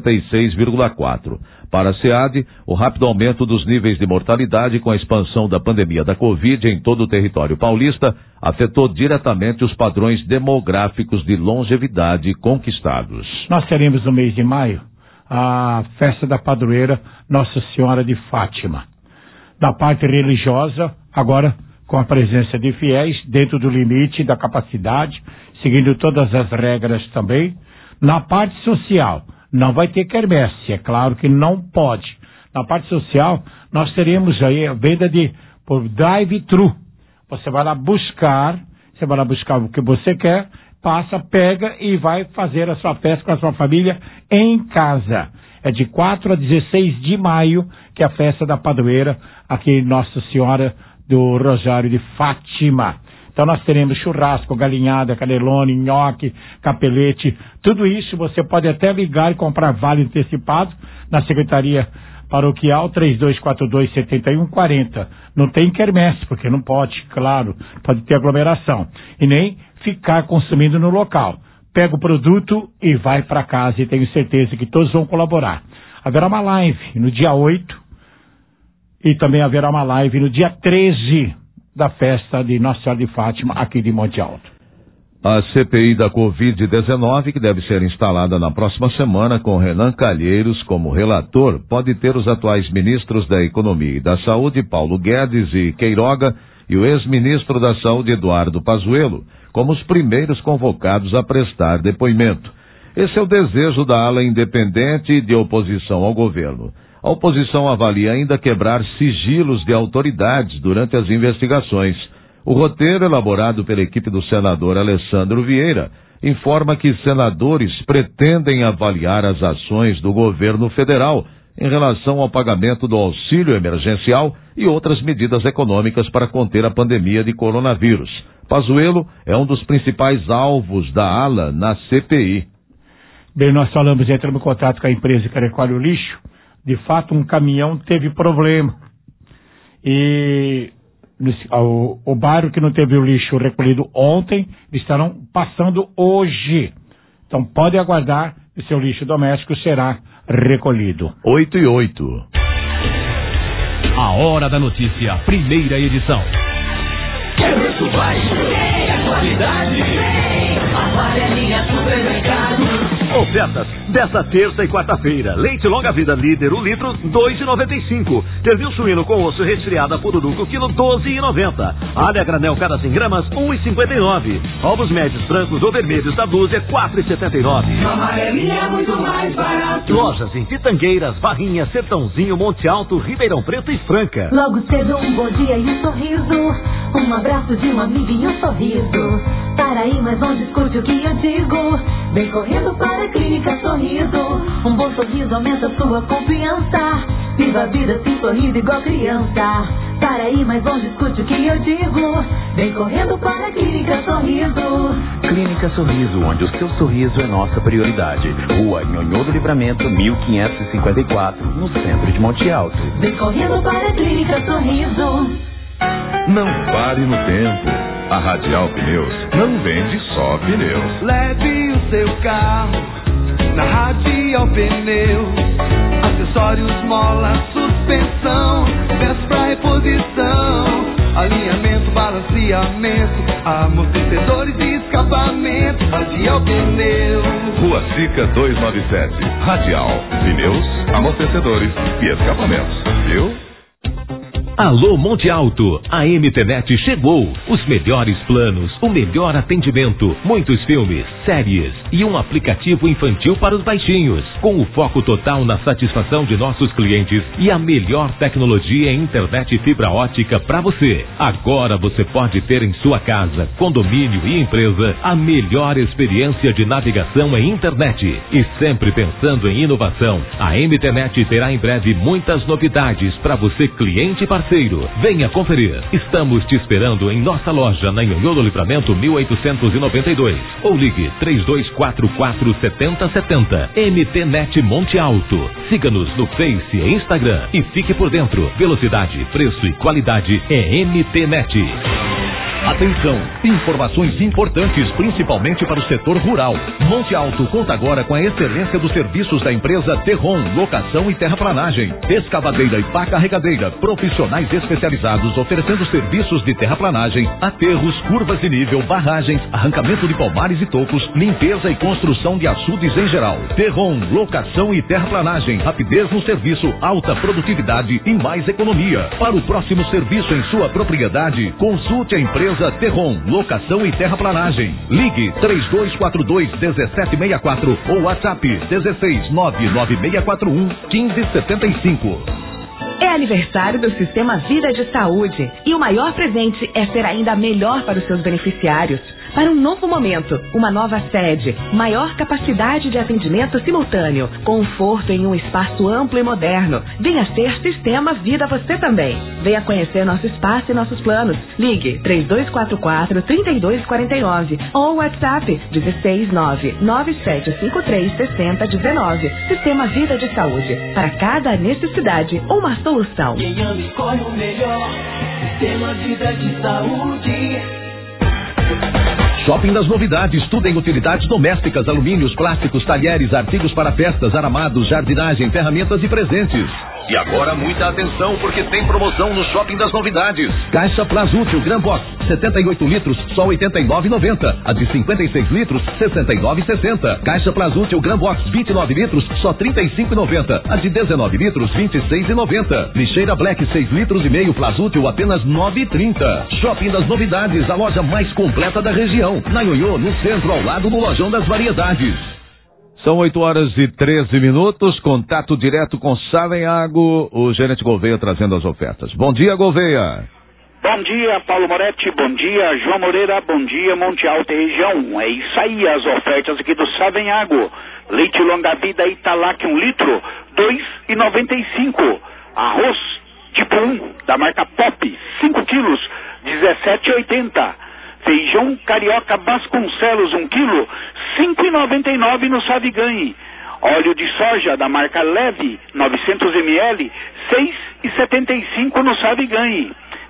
76,4. Para a SEAD, o rápido aumento dos níveis de mortalidade com a expansão da pandemia da Covid em todo o território paulista afetou diretamente os padrões demográficos de longevidade conquistados. Nós teremos no mês de maio a festa da padroeira Nossa Senhora de Fátima. Da parte religiosa, agora com a presença de fiéis, dentro do limite da capacidade, seguindo todas as regras também. Na parte social, não vai ter quermesse, é claro que não pode. Na parte social, nós teremos aí a venda por drive-thru. Você vai lá buscar o que você quer, passa, pega e vai fazer a sua festa com a sua família em casa. É de 4 a 16 de maio que é a festa da padroeira aqui em Nossa Senhora do Rosário de Fátima. Então nós teremos churrasco, galinhada, canelone, nhoque, capelete, tudo isso você pode até ligar e comprar vale antecipado na Secretaria Paroquial 3242-7140. Não tem quermesse, porque não pode, claro, pode ter aglomeração. E nem ficar consumindo no local. Pega o produto e vai para casa, e tenho certeza que todos vão colaborar. Haverá uma live no dia 8 e também haverá uma live no dia 13 da festa de Nossa Senhora de Fátima aqui de Monte Alto. A CPI da Covid-19, que deve ser instalada na próxima semana com Renan Calheiros como relator, pode ter os atuais ministros da Economia e da Saúde, Paulo Guedes e Queiroga, e o ex-ministro da Saúde, Eduardo Pazuello, como os primeiros convocados a prestar depoimento. Esse é o desejo da ala independente de oposição ao governo. A oposição avalia ainda quebrar sigilos de autoridades durante as investigações. O roteiro, elaborado pela equipe do senador Alessandro Vieira, informa que senadores pretendem avaliar as ações do governo federal em relação ao pagamento do auxílio emergencial e outras medidas econômicas para conter a pandemia de coronavírus. Pazuello é um dos principais alvos da ala na CPI. Bem, nós entramos em contato com a empresa que recolhe o lixo. De fato, um caminhão teve problema. E O bairro que não teve o lixo recolhido ontem, estarão passando hoje. Então pode aguardar que seu lixo doméstico será recolhido. 8:08. A Hora da Notícia, primeira edição. Quer preço baixo? É qualidade. Amarelinha Supermercado. Ofertas desta terça e quarta-feira. Leite longa vida líder, o litro, R$2,95. Pernil suíno com osso resfriado a pururuco, quilo, R$12,90. Alha a granel cada 100 gramas, R$1,59. Ovos médios brancos ou vermelhos da dúzia, R$4,79. Amarelinha é muito mais barato. Lojas em Pitangueiras, Barrinha, Sertãozinho, Monte Alto, Ribeirão Preto e Franca. Logo cedo um bom dia e um sorriso, um abraço de uma amiga e um sorriso. Para aí, mas não discute o que eu digo. Vem correndo para a Clínica Sorriso. Um bom sorriso aumenta sua confiança. Viva a vida assim sorrindo igual criança. Para aí, mas não discute o que eu digo. Vem correndo para a Clínica Sorriso. Clínica Sorriso, onde o seu sorriso é nossa prioridade. Rua Nhonhô do Livramento, 1554, no centro de Monte Alto. Vem correndo para a Clínica Sorriso. Não pare no tempo. A Radial Pneus não vende só pneus. Leve o seu carro na Radial Pneus. Acessórios, mola, suspensão, peças pra reposição, alinhamento, balanceamento, amortecedores e escapamento. Radial Pneus. Rua Sica 297. Radial Pneus, amortecedores e escapamentos. Viu? Alô Monte Alto, a MTNet chegou. Os melhores planos, o melhor atendimento, muitos filmes, séries e um aplicativo infantil para os baixinhos, com o foco total na satisfação de nossos clientes e a melhor tecnologia em internet fibra ótica para você. Agora você pode ter em sua casa, condomínio e empresa a melhor experiência de navegação em internet. E sempre pensando em inovação, a MTNet terá em breve muitas novidades para você, cliente e parceiro. Venha conferir. Estamos te esperando em nossa loja na Nhonhô do Livramento 1892 ou ligue 3244-7070. MTNet Monte Alto. Siga-nos no Face e Instagram e fique por dentro. Velocidade, preço e qualidade é MTNet. Atenção, informações importantes, principalmente para o setor rural. Monte Alto conta agora com a excelência dos serviços da empresa Terron, locação e terraplanagem, escavadeira e pá carregadeira, profissionais especializados oferecendo serviços de terraplanagem, aterros, curvas de nível, barragens, arrancamento de palmares e tocos, limpeza e construção de açudes em geral. Terron, locação e terraplanagem, rapidez no serviço, alta produtividade e mais economia. Para o próximo serviço em sua propriedade, consulte a empresa Terron, locação e terraplanagem. Ligue 3242-1764 ou WhatsApp 1699641-1575. É aniversário do Sistema Vida de Saúde e o maior presente é ser ainda melhor para os seus beneficiários. Para um novo momento, uma nova sede, maior capacidade de atendimento simultâneo, conforto em um espaço amplo e moderno. Venha ser Sistema Vida você também. Venha conhecer nosso espaço e nossos planos. Ligue 3244-3249 ou WhatsApp 16997536019. Sistema Vida de Saúde. Para cada necessidade, uma solução. Quem ama escolhe o melhor. Sistema Vida de Saúde. Shopping das Novidades, tudo em utilidades domésticas, alumínios, plásticos, talheres, artigos para festas, aramados, jardinagem, ferramentas e presentes. E agora muita atenção porque tem promoção no Shopping das Novidades. Caixa Plasútil Gran Box, 78 litros, só R$ 89,90. A de 56 litros, R$ 69,60. Caixa Plasútil Gran Box, 29 litros, só R$ 35,90. A de 19 litros, R$ 26,90. Lixeira Black, 6 litros e meio, Plasútil, apenas R$ 9,30. Shopping das Novidades, a loja mais completa da região. Na Nhonhô, no centro, ao lado do Lojão das Variedades. São 8h13, contato direto com Savenhago, o gerente Gouveia trazendo as ofertas. Bom dia, Gouveia. Bom dia, Paulo Moretti, bom dia, João Moreira, bom dia, Monte Alto e região. É isso aí, as ofertas aqui do Savenhago. Leite longa vida Italac 1 litro, R$ 2,95. Arroz tipo 1, da marca Pop, 5 quilos, R$ 17,80. Feijão carioca Vasconcelos 1 quilo, R$ 5,99 no Saviganhe. Óleo de soja da marca Leve, 900 ml, R$ 6,75 no Saviganhe.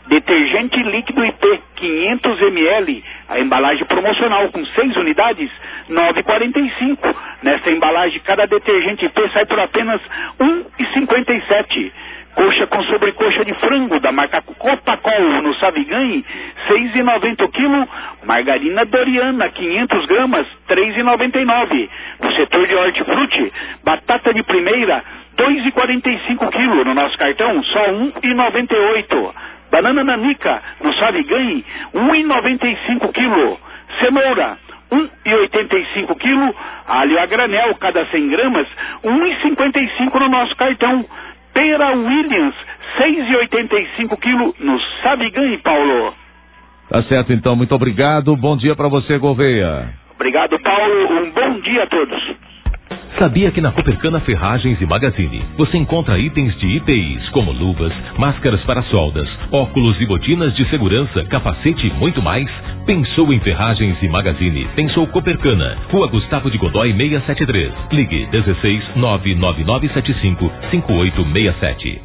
Detergente líquido IP 500 ml, a embalagem promocional com 6 unidades, R$ 9,45. Nessa embalagem, cada detergente IP sai por apenas R$ 1,57. Coxa com sobrecoxa de frango da marca Copacol no Saviganhe, R$ 6,90 o quilo. Margarina Doriana, 500 gramas, R$ 3,99. No setor de hortifruti, batata de primeira, R$ 2,45 o quilo. No nosso cartão, só R$ 1,98. Banana Nanica, no Saviganhe, R$ 1,95 o quilo. Cenoura, R$ 1,85 quilo. Alho a granel, cada 100 gramas, R$ 1,55 no nosso cartão. Pera Williams, R$ 6,85 quilo no Saviganhe, Paulo. Tá certo, então. Muito obrigado. Bom dia para você, Gouveia. Obrigado, Paulo. Um bom dia a todos. Sabia que na Copercana Ferragens e Magazine você encontra itens de EPIs como luvas, máscaras para soldas, óculos e botinas de segurança, capacete e muito mais? Pensou em Ferragens e Magazine? Pensou Copercana, Rua Gustavo de Godoy 673. Ligue 16 99975 5867.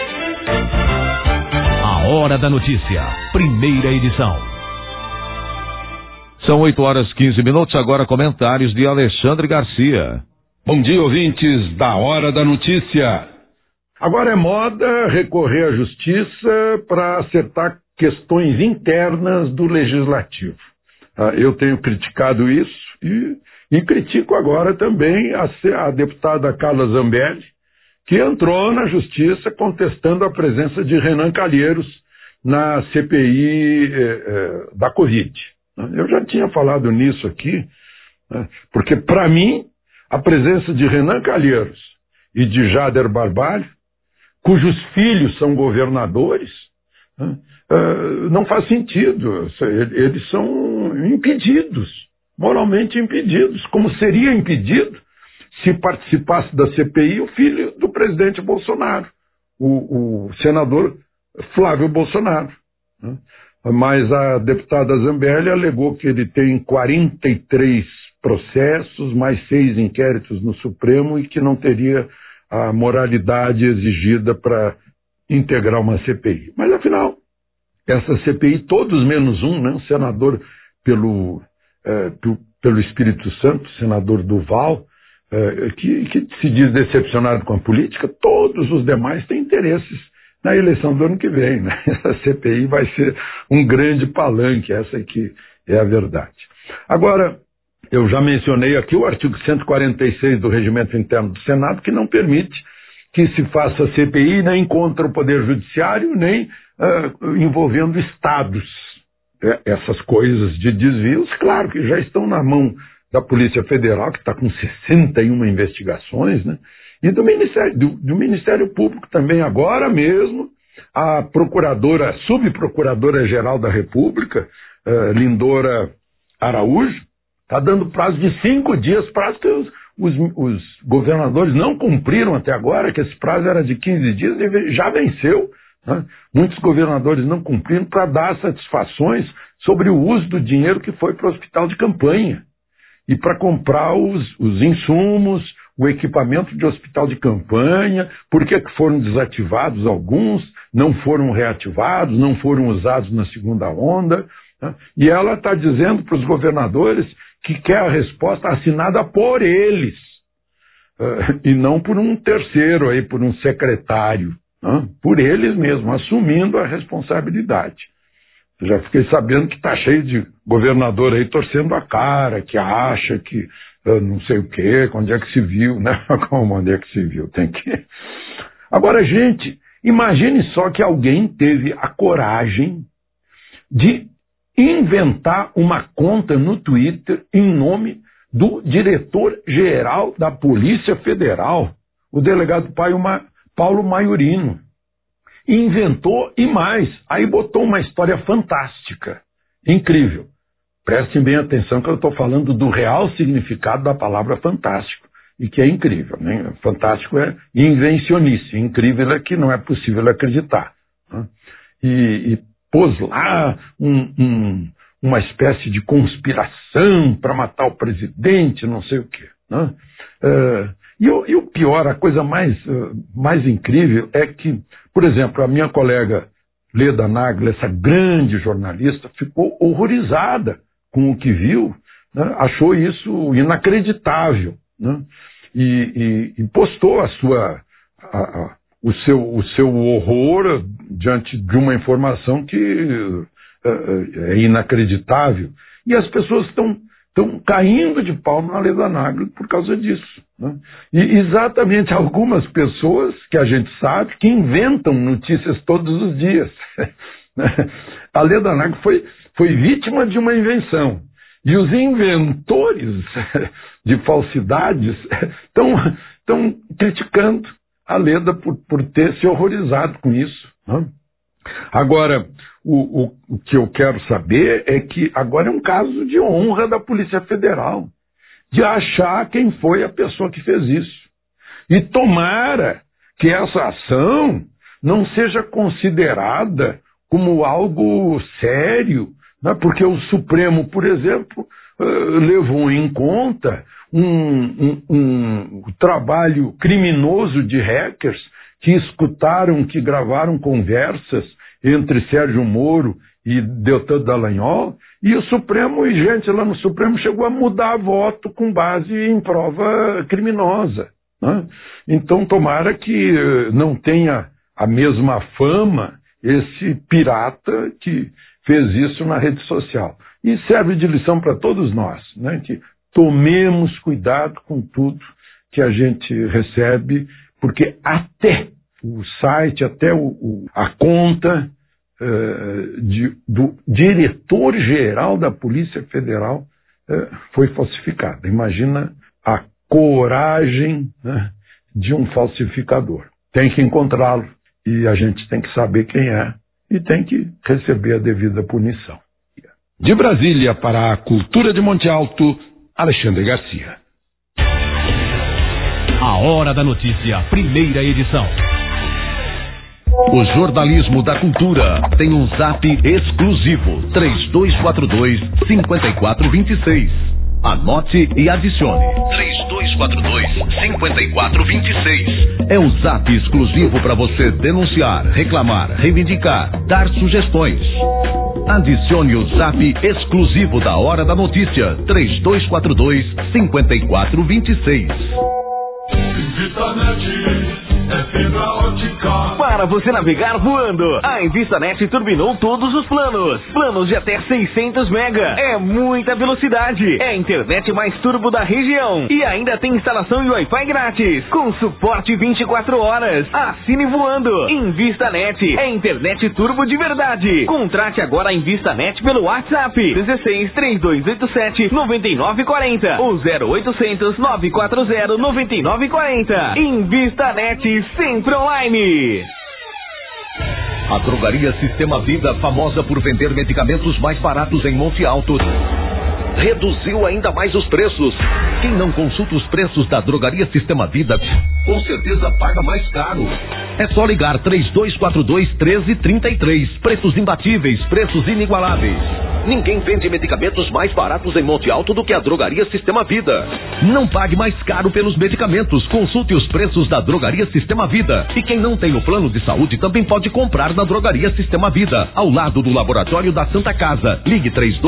A Hora da Notícia, primeira edição. São 8h15, agora comentários de Alexandre Garcia. Bom dia, ouvintes da Hora da Notícia. Agora é moda recorrer à justiça para acertar questões internas do Legislativo. Eu tenho criticado isso e critico agora também a deputada Carla Zambelli, que entrou na justiça contestando a presença de Renan Calheiros na CPI da Covid. Eu já tinha falado nisso aqui, porque para mim a presença de Renan Calheiros e de Jader Barbalho, cujos filhos são governadores, não faz sentido. Eles são impedidos, moralmente impedidos, como seria impedido se participasse da CPI o filho do presidente Bolsonaro, o senador Flávio Bolsonaro. Mas a deputada Zambelli alegou que ele tem 43 processos, mais 6 inquéritos no Supremo e que não teria a moralidade exigida para integrar uma CPI. Mas, afinal, essa CPI, todos menos um, né, um senador pelo Espírito Santo, senador Duval, que se diz decepcionado com a política, todos os demais têm interesses na eleição do ano que vem. Né? A CPI vai ser um grande palanque, essa aqui é a verdade. Agora, eu já mencionei aqui o artigo 146 do Regimento Interno do Senado, que não permite que se faça CPI nem contra o Poder Judiciário, nem envolvendo estados. Essas coisas de desvios, claro que já estão na mão da Polícia Federal, que está com 61 investigações, né? E do Ministério Público também, agora mesmo, a subprocuradora-geral da República, Lindora Araújo, está dando prazo de 5 dias, prazo que os governadores não cumpriram até agora, que esse prazo era de 15 dias e já venceu. Né? Muitos governadores não cumpriram para dar satisfações sobre o uso do dinheiro que foi para o hospital de campanha e para comprar os insumos, o equipamento de hospital de campanha, por que foram desativados alguns, não foram reativados, não foram usados na segunda onda. Né? E ela está dizendo para os governadores que quer a resposta assinada por eles, e não por um terceiro, aí, por um secretário, né? Por eles mesmos, assumindo a responsabilidade. Eu já fiquei sabendo que está cheio de governador aí torcendo a cara, que acha que não sei o quê, onde é que se viu, né? Como onde é que se viu? Tem que... Agora, gente, imagine só que alguém teve a coragem de inventar uma conta no Twitter em nome do diretor-geral da Polícia Federal, o delegado Paulo Maiorino. Inventou e mais, aí botou uma história fantástica, incrível. Prestem bem atenção que eu estou falando do real significado da palavra fantástico, e que é incrível. Né? Fantástico é invencionice, incrível é que não é possível acreditar. Né? E pôs lá uma espécie de conspiração para matar o presidente, não sei o quê. Né? E o pior, a coisa mais incrível é que, por exemplo, a minha colega Leda Nagler, essa grande jornalista, ficou horrorizada com o que viu, né? Achou isso inacreditável, né? E postou o seu horror diante de uma informação que é inacreditável. E as pessoas estão caindo de pau na Leda Nagler por causa disso, né? E exatamente algumas pessoas que a gente sabe que inventam notícias todos os dias. A Leda Nagler foi vítima de uma invenção. E os inventores de falsidades estão criticando a Leda por ter se horrorizado com isso, né? Agora, o que eu quero saber é que agora é um caso de honra da Polícia Federal, de achar quem foi a pessoa que fez isso. E tomara que essa ação não seja considerada como algo sério, né? Porque o Supremo, por exemplo, levou em conta um trabalho criminoso de hackers que escutaram, que gravaram conversas entre Sérgio Moro e Deltan Dallagnol, e o Supremo, e gente lá no Supremo chegou a mudar voto com base em prova criminosa, né? Então tomara que não tenha a mesma fama esse pirata que fez isso na rede social. E serve de lição para todos nós, né? Que tomemos cuidado com tudo que a gente recebe, porque até o site, até a conta do diretor-geral da Polícia Federal foi falsificada. Imagina a coragem, né, de um falsificador. Tem que encontrá-lo e a gente tem que saber quem é e tem que receber a devida punição. De Brasília para a Cultura de Monte Alto, Alexandre Garcia. A Hora da Notícia, primeira edição. O jornalismo da cultura tem um zap exclusivo, 3242-5426. Anote e adicione. 3242-5426. É o zap exclusivo para você denunciar, reclamar, reivindicar, dar sugestões. Adicione o zap exclusivo da Hora da Notícia, 3242-5426. Para você navegar voando, a InvistaNet turbinou todos os planos. Planos de até 600 mega. É muita velocidade. É a internet mais turbo da região. E ainda tem instalação e Wi-Fi grátis. Com suporte 24 horas. Assine voando. InvistaNet. É internet turbo de verdade. Contrate agora a InvistaNet pelo WhatsApp 16 3287 9940 ou 0800 940 9940. InvistaNet sempre online. A Drogaria Sistema Vida, famosa por vender medicamentos mais baratos em Monte Alto, reduziu ainda mais os preços. Quem não consulta os preços da Drogaria Sistema Vida, com certeza paga mais caro. É só ligar 3242-1333. Preços imbatíveis, preços inigualáveis. Ninguém vende medicamentos mais baratos em Monte Alto do que a Drogaria Sistema Vida. Não pague mais caro pelos medicamentos. Consulte os preços da Drogaria Sistema Vida. E quem não tem o plano de saúde também pode comprar na Drogaria Sistema Vida, ao lado do Laboratório da Santa Casa. Ligue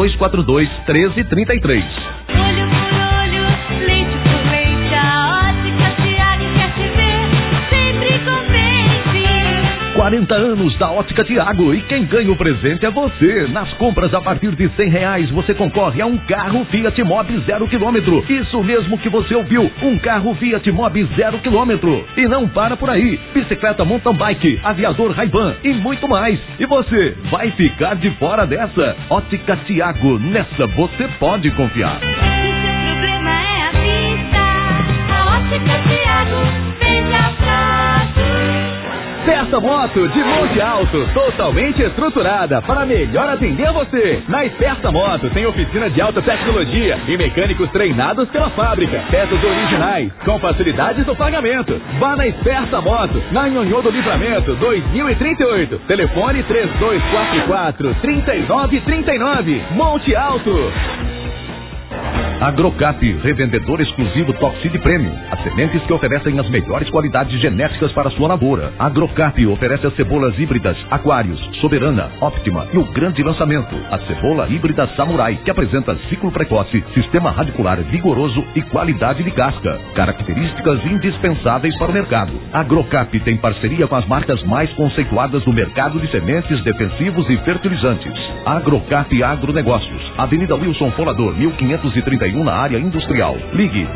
3242-1333. Olho por olho, leite por leite, a Ótica Tiago quer te ver, sempre contente. 40 anos da Ótica Tiago e quem ganha o presente é você. Nas compras a partir de R$100 você concorre a um carro Fiat Mobi 0 km. Isso mesmo que você ouviu, um carro Fiat Mobi 0 km. E não para por aí, bicicleta mountain bike, aviador Ray-Ban e muito mais. E você vai ficar de fora dessa? Ótica Tiago, nessa você pode confiar. Se seu problema é a vista, a Ótica Tiago vem de abraço. Peça moto de Monte Alto, totalmente estruturada para melhor atender você. Na Esperta Moto tem oficina de alta tecnologia e mecânicos treinados pela fábrica. Peças originais, com facilidades no pagamento. Vá na Esperta Moto, na Nhonhô do Livramento, 2038. Telefone 3244-3939. Monte Alto. Agrocap, revendedor exclusivo Toxid Premium. As sementes que oferecem as melhores qualidades genéticas para sua lavoura. Agrocap oferece as cebolas híbridas Aquários, Soberana, Optima e o grande lançamento, a cebola híbrida Samurai, que apresenta ciclo precoce, sistema radicular vigoroso e qualidade de casca. Características indispensáveis para o mercado. Agrocap tem parceria com as marcas mais conceituadas do mercado de sementes, defensivos e fertilizantes. Agrocap Agronegócios, Avenida Wilson Folador, 1531, na área industrial. Ligue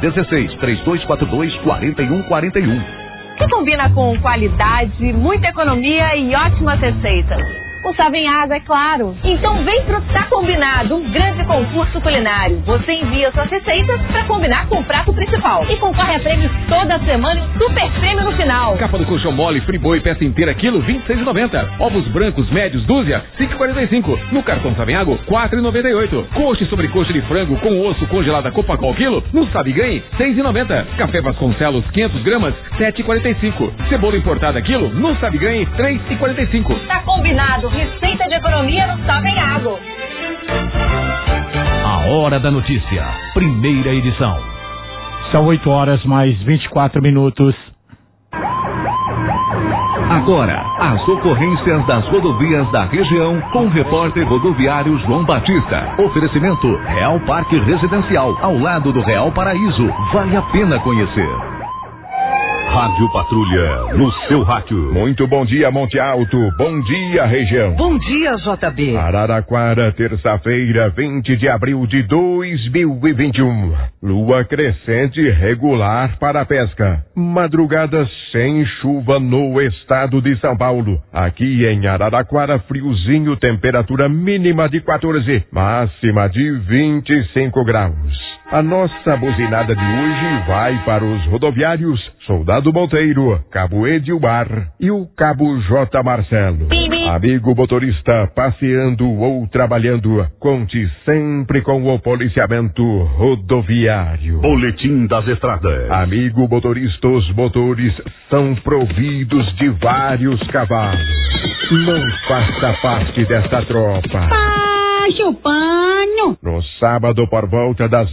16-3242-4141. Que combina com qualidade, muita economia e ótimas receitas. O Savenhago, é claro. Então vem pro Tá Combinado, um grande concurso culinário. Você envia suas receitas pra combinar com o prato principal. E concorre a prêmios toda semana e super prêmio no final. Capa do colchão mole, friboi, peça inteira, quilo, R$26,90. Ovos brancos, médios, dúzia, R$5,45. No cartão Savenhago, R$4,98. Coxa e sobrecoxa de frango com osso congelada Copacol quilo, no Sabe Ganhe, R$6,90. Café Vasconcelos, 500 gramas, R$7,45. Cebola importada quilo, no Sabe Ganhe, R$3,45. Tá combinado. Receita de economia no Savenhago. A Hora da Notícia, primeira edição. São 8h mais 24. Agora, as ocorrências das rodovias da região com o repórter rodoviário João Batista. Oferecimento Real Parque Residencial, ao lado do Real Paraíso. Vale a pena conhecer. Rádio Patrulha, no seu rádio. Muito bom dia, Monte Alto. Bom dia, região. Bom dia, JB. Araraquara, terça-feira, 20 de abril de 2021. Lua crescente regular para a pesca. Madrugada sem chuva no estado de São Paulo. Aqui em Araraquara, friozinho, temperatura mínima de 14, máxima de 25 graus. A nossa buzinada de hoje vai para os rodoviários Soldado Monteiro, Cabo Edilmar e o Cabo J. Marcelo. Amigo motorista, passeando ou trabalhando, conte sempre com o policiamento rodoviário. Boletim das estradas. Amigo motorista, os motores são providos de vários cavalos. Não faça parte desta tropa. Chupano. No sábado, por volta das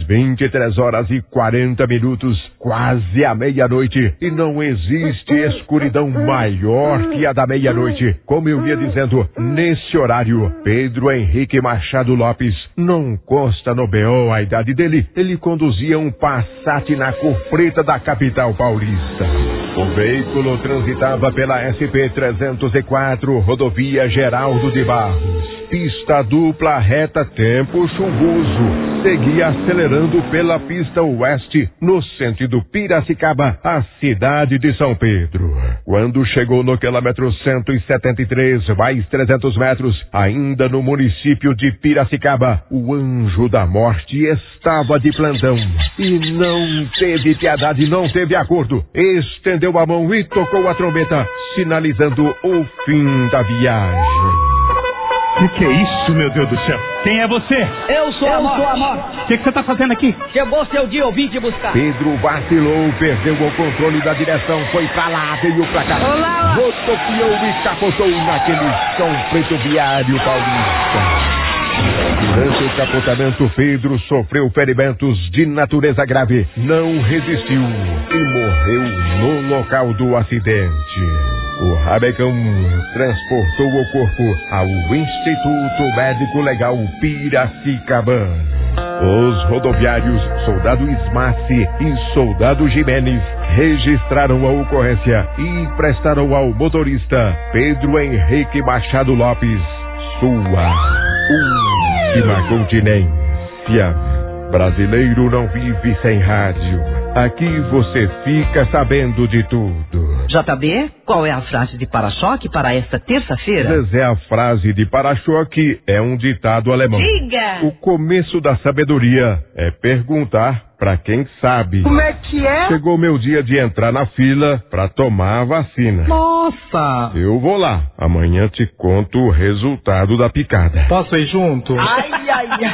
23h40, quase à meia-noite, e não existe escuridão maior que a da meia-noite. Como eu ia dizendo, nesse horário, Pedro Henrique Machado Lopes não consta no BO a idade dele. Ele conduzia um Passat na cor preta da capital paulista. O veículo transitava pela SP-304, rodovia Geraldo de Barros. Pista dupla reta, tempo chuvoso. Seguia acelerando pela pista oeste, no sentido Piracicaba, a cidade de São Pedro. Quando chegou no quilômetro 173, mais 300 metros, ainda no município de Piracicaba, o anjo da morte estava de plantão. E não teve piedade, não teve acordo. Estendeu a mão e tocou a trombeta, sinalizando o fim da viagem. Que é isso, meu Deus do céu? Quem é você? Eu sou a morte. O que você tá fazendo aqui? Chegou seu dia, eu vim te buscar. Pedro vacilou, perdeu o controle da direção, foi pra lá, veio pra cá. Olá. Rodopiou e capotou naquele chão preto viário paulista. Durante o capotamento, Pedro sofreu ferimentos de natureza grave, não resistiu e morreu no local do acidente. O Rabecão transportou o corpo ao Instituto Médico Legal Piracicabano. Os rodoviários Soldado Ismaci e Soldado Jimenez registraram a ocorrência e prestaram ao motorista Pedro Henrique Machado Lopes sua última continência. Brasileiro não vive sem rádio. Aqui você fica sabendo de tudo. JB, qual é a frase de para-choque para esta terça-feira? Zezé, a frase de para-choque é um ditado alemão. Diga! O começo da sabedoria é perguntar pra quem sabe. Como é que é? Chegou meu dia de entrar na fila pra tomar a vacina. Nossa! Eu vou lá. Amanhã te conto o resultado da picada. Posso ir junto? Ai, ai, ai.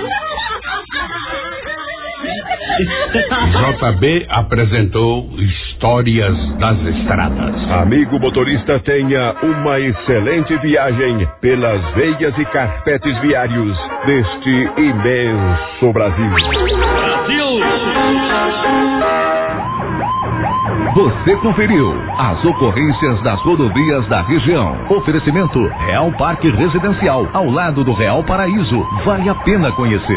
JB apresentou Histórias das estradas. Amigo motorista, tenha uma excelente viagem pelas veias e carpetes viários deste imenso Brasil. Você conferiu as ocorrências das rodovias da região. Oferecimento Real Parque Residencial, ao lado do Real Paraíso. Vale a pena conhecer.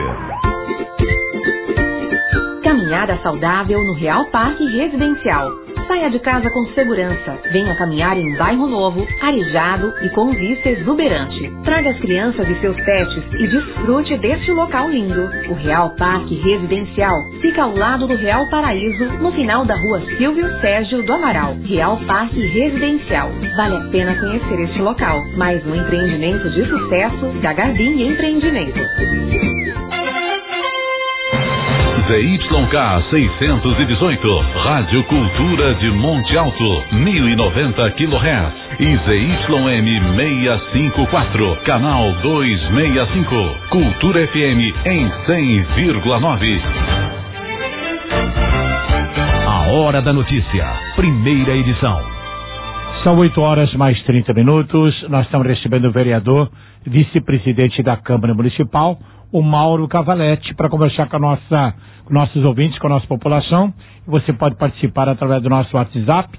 Caminhada saudável no Real Parque Residencial. Saia de casa com segurança. Venha caminhar em um bairro novo, arejado e com vista exuberante. Traga as crianças e seus pets e desfrute deste local lindo. O Real Parque Residencial fica ao lado do Real Paraíso, no final da rua Silvio Sérgio do Amaral. Real Parque Residencial. Vale a pena conhecer este local. Mais um empreendimento de sucesso da Garbim Empreendimentos. ZYK 618, Rádio Cultura de Monte Alto, 1090 kHz. E ZYM 654, Canal 265, Cultura FM em 100,9. A Hora da Notícia, primeira edição. São 8h mais 30. Nós estamos recebendo o vereador, vice-presidente da Câmara Municipal, o Mauro Cavalete, para conversar com nossos ouvintes, com a nossa população. Você pode participar através do nosso WhatsApp,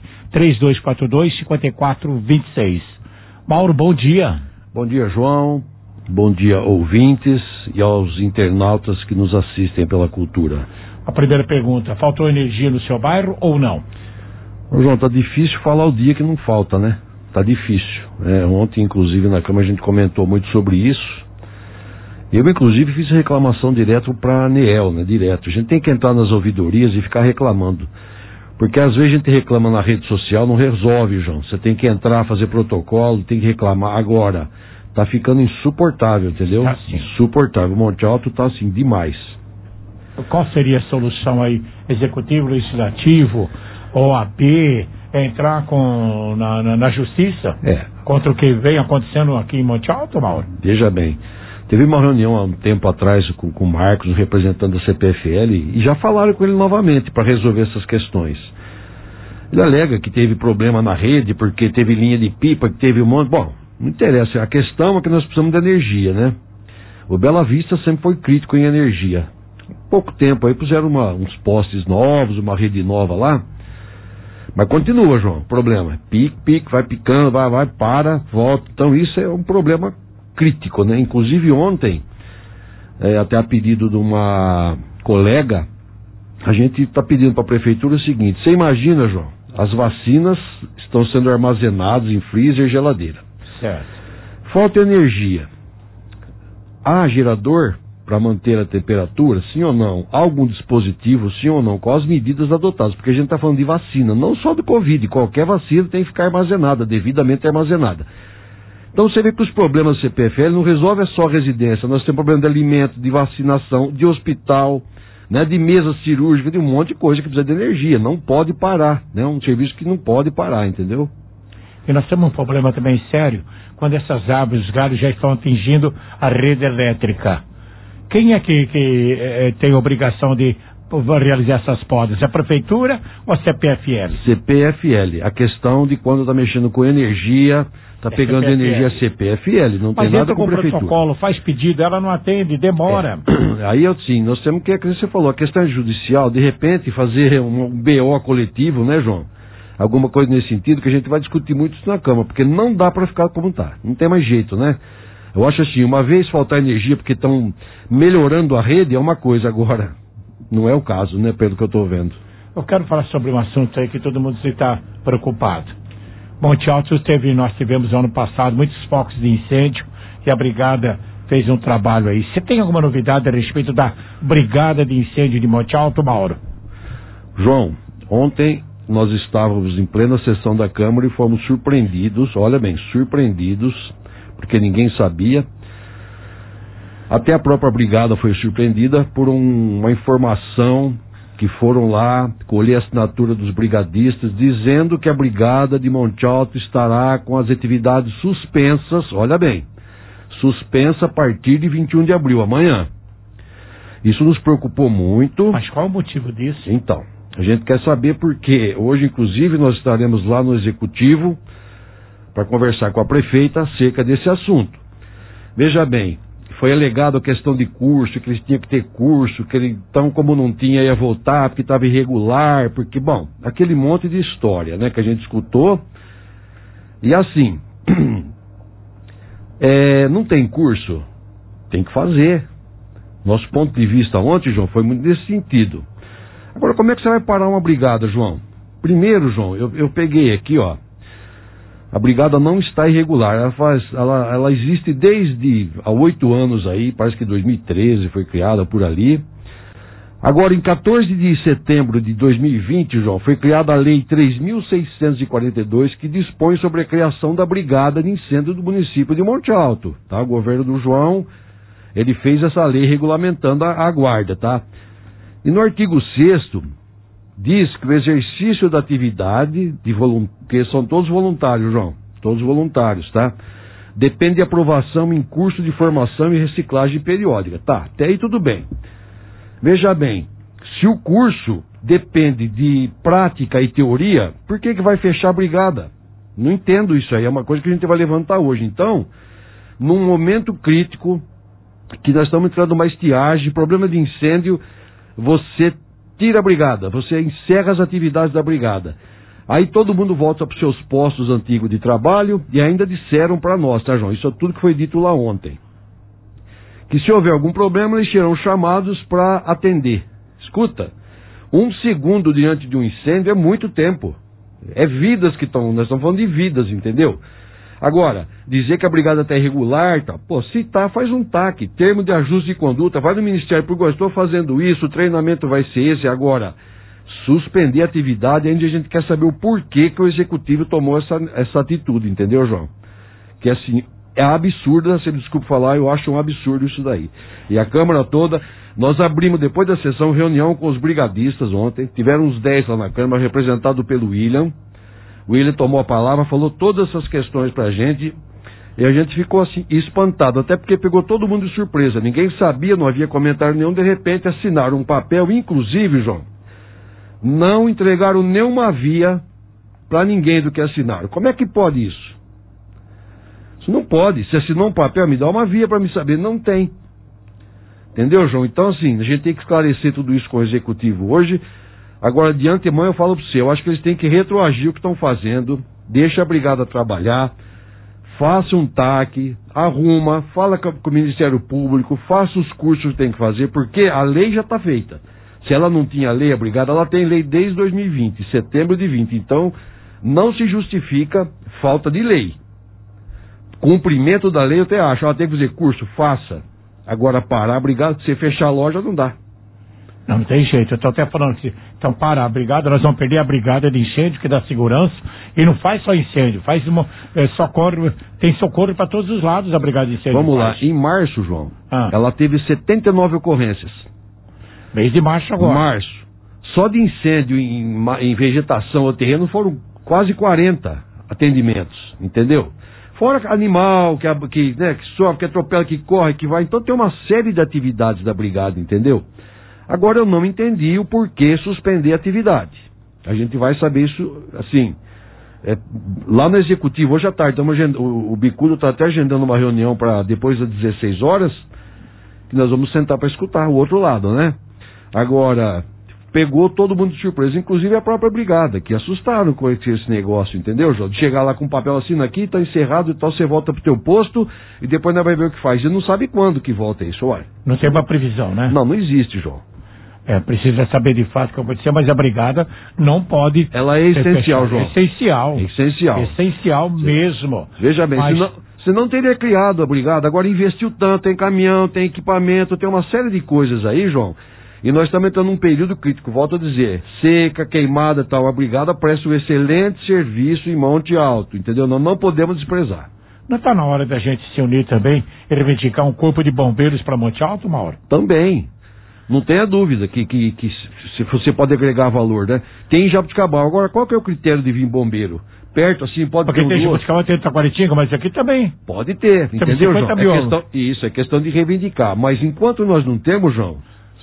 3242-5426. Mauro, bom dia. Bom dia, João. Bom dia, ouvintes e aos internautas que nos assistem pela cultura. A primeira pergunta, faltou energia no seu bairro ou não? Ô, João, tá difícil falar o dia que não falta, né? Tá difícil. Ontem, inclusive, na Câmara a gente comentou muito sobre isso. Eu, inclusive, fiz reclamação direto para a ANEEL, né? Direto. A gente tem que entrar nas ouvidorias e ficar reclamando. Porque às vezes a gente reclama na rede social, não resolve, João. Você tem que entrar, fazer protocolo, tem que reclamar. Agora, tá ficando insuportável, entendeu? Assim. Insuportável. O Monte Alto tá assim, demais. Qual seria a solução aí? Executivo, legislativo, OAB, entrar na justiça? Contra o que vem acontecendo aqui em Monte Alto, Mauro? Veja bem. Teve uma reunião há um tempo atrás com o Marcos, representante da CPFL, e já falaram com ele novamente para resolver essas questões. Ele alega que teve problema na rede, porque teve linha de pipa, que teve um monte... Bom, não interessa. A questão é que nós precisamos de energia, né? O Bela Vista sempre foi crítico em energia. Há pouco tempo aí puseram uns postes novos, uma rede nova lá. Mas continua, João, o problema. Pique, vai picando, vai, para, volta. Então isso é um problema crítico, né? Inclusive ontem, até a pedido de uma colega, a gente está pedindo para a prefeitura o seguinte: você imagina, João, as vacinas estão sendo armazenadas em freezer e geladeira. Certo. Falta energia. Há gerador para manter a temperatura, sim ou não? Há algum dispositivo, sim ou não? Quais as medidas adotadas? Porque a gente está falando de vacina, não só do Covid. Qualquer vacina tem que ficar armazenada, devidamente armazenada. Então você vê que os problemas do CPFL não resolvem só a residência. Nós temos problema de alimento, de vacinação, de hospital, né, de mesa cirúrgica, de um monte de coisa que precisa de energia. Não pode parar, né? Um serviço que não pode parar, entendeu? E nós temos um problema também sério, quando essas árvores, os galhos já estão atingindo a rede elétrica. Quem é que tem obrigação de realizar essas podas? A prefeitura ou a CPFL? CPFL. A questão de quando está mexendo com energia... Está pegando CPFL. Energia CPFL, não tem nada com prefeitura. Protocolo, faz pedido, ela não atende, demora. Aí sim, nós temos que, como você falou, a questão judicial, de repente fazer um BO coletivo, né, João? Alguma coisa nesse sentido, que a gente vai discutir muito isso na Câmara, porque não dá para ficar como está, não tem mais jeito, né? Eu acho assim, uma vez faltar energia porque estão melhorando a rede é uma coisa, agora não é o caso, né, pelo que eu estou vendo. Eu quero falar sobre um assunto aí que todo mundo está preocupado. Monte Alto nós tivemos ano passado muitos focos de incêndio e a brigada fez um trabalho aí. Você tem alguma novidade a respeito da brigada de incêndio de Monte Alto, Mauro? João, ontem nós estávamos em plena sessão da Câmara e fomos surpreendidos, olha bem, surpreendidos, porque ninguém sabia. Até a própria brigada foi surpreendida por uma informação que foram lá colher a assinatura dos brigadistas, dizendo que a brigada de Monte Alto estará com as atividades suspensas, olha bem, suspensa a partir de 21 de abril, amanhã. Isso nos preocupou muito. Mas qual o motivo disso? Então, A gente quer saber por quê. Hoje, inclusive, nós estaremos lá no Executivo para conversar com a prefeita acerca desse assunto. Veja bem, foi alegado a questão de curso, que eles tinham que ter curso, que ele, então, como não tinha, ia voltar, porque estava irregular, porque, bom, aquele monte de história, né, que a gente escutou. E assim, não tem curso, tem que fazer. Nosso ponto de vista ontem, João, foi muito nesse sentido. Agora, como é que você vai parar uma brigada, João? Primeiro, João, eu peguei aqui, ó. A brigada não está irregular, ela existe desde há 8 anos aí, parece que 2013 foi criada por ali. Agora, em 14 de setembro de 2020, João, foi criada a Lei 3.642, que dispõe sobre a criação da Brigada de Incêndio do município de Monte Alto, tá? O governo do João, ele fez essa lei regulamentando a guarda, tá? E no artigo 6º, diz que o exercício da atividade, que são todos voluntários, João, todos voluntários, tá? Depende de aprovação em curso de formação e reciclagem periódica, tá? Até aí tudo bem. Veja bem, se o curso depende de prática e teoria, por que vai fechar a brigada? Não entendo isso aí, é uma coisa que a gente vai levantar hoje. Então, num momento crítico, que nós estamos entrando numa estiagem, problema de incêndio, você tira a brigada, você encerra as atividades da brigada. Aí todo mundo volta para os seus postos antigos de trabalho e ainda disseram para nós, tá, João? Isso é tudo que foi dito lá ontem. Que se houver algum problema, eles serão chamados para atender. Escuta, 1 segundo diante de um incêndio é muito tempo. É vidas que estão, nós estamos falando de vidas, entendeu? Agora, dizer que a brigada está irregular, tá, pô, se tá, faz um TAC, termo de ajuste de conduta, vai no Ministério Público, estou fazendo isso, o treinamento vai ser esse. Agora, suspender a atividade, ainda a gente quer saber o porquê que o Executivo tomou essa atitude, entendeu, João? Que assim, é absurdo, se me desculpe falar, eu acho um absurdo isso daí. E a Câmara toda, nós abrimos depois da sessão reunião com os brigadistas ontem, tiveram uns 10 lá na Câmara, representado pelo William. O William tomou a palavra, falou todas essas questões pra gente, e a gente ficou assim, espantado, até porque pegou todo mundo de surpresa, ninguém sabia, não havia comentário nenhum, de repente assinaram um papel, inclusive, João, não entregaram nenhuma via para ninguém do que assinaram. Como é que pode isso? Isso não pode, se assinou um papel, me dá uma via para me saber, não tem. Entendeu, João? Então, assim, a gente tem que esclarecer tudo isso com o Executivo hoje. Agora, de antemão, eu falo para você, eu acho que eles têm que retroagir o que estão fazendo, deixa a brigada trabalhar, faça um TAC, arruma, fala com o Ministério Público, faça os cursos que tem que fazer, porque a lei já está feita. Se ela não tinha lei, a brigada, ela tem lei desde 2020, setembro de 20, então não se justifica falta de lei. Cumprimento da lei, eu até acho, ela tem que fazer curso, faça. Agora, parar a brigada, se você fechar a loja, não dá. Não tem jeito, eu estou até falando que então para a brigada, nós vamos perder a brigada de incêndio, que dá segurança, e não faz só incêndio, faz socorro, tem socorro para todos os lados a brigada de incêndio. Vamos lá, em março, João, ela teve 79 ocorrências. Mês de março agora. Março. Só de incêndio em vegetação ou terreno foram quase 40 atendimentos, entendeu? Fora animal, que sofre, que atropela, que corre, que vai, então tem uma série de atividades da brigada, entendeu? Agora eu não entendi o porquê suspender a atividade. A gente vai saber isso, assim, lá no Executivo, hoje à tarde, o Bicudo está até agendando uma reunião para depois das 16 horas, que nós vamos sentar para escutar o outro lado, né? Agora, pegou todo mundo de surpresa, inclusive a própria brigada, que assustaram com esse negócio, entendeu, João? De chegar lá com um papel assim, aqui, está encerrado e tal, você volta pro teu posto e depois não vai ver o que faz. E não sabe quando que volta isso, olha. Não tem uma previsão, né? Não existe, João. Precisa saber de fato o que aconteceu, mas a brigada não pode... Ela é essencial, João. Essencial mesmo. Veja bem, você não teria criado a brigada, agora investiu tanto, tem caminhão, tem equipamento, tem uma série de coisas aí, João, e nós estamos entrando num período crítico, volto a dizer, seca, queimada e tal, a brigada presta um excelente serviço em Monte Alto, entendeu? Nós não podemos desprezar. Não está na hora da gente se unir também e reivindicar um corpo de bombeiros para Monte Alto, Mauro? Também. Não tenha dúvida que se você pode agregar valor, né? Tem em Jabuticabal. Agora, qual que é o critério de vir bombeiro? Perto, assim, pode ter. Porque tem Jabuticabal, tem Taquaritinga, mas aqui também. Pode ter, entendeu, João? É questão de reivindicar. Mas enquanto nós não temos, João,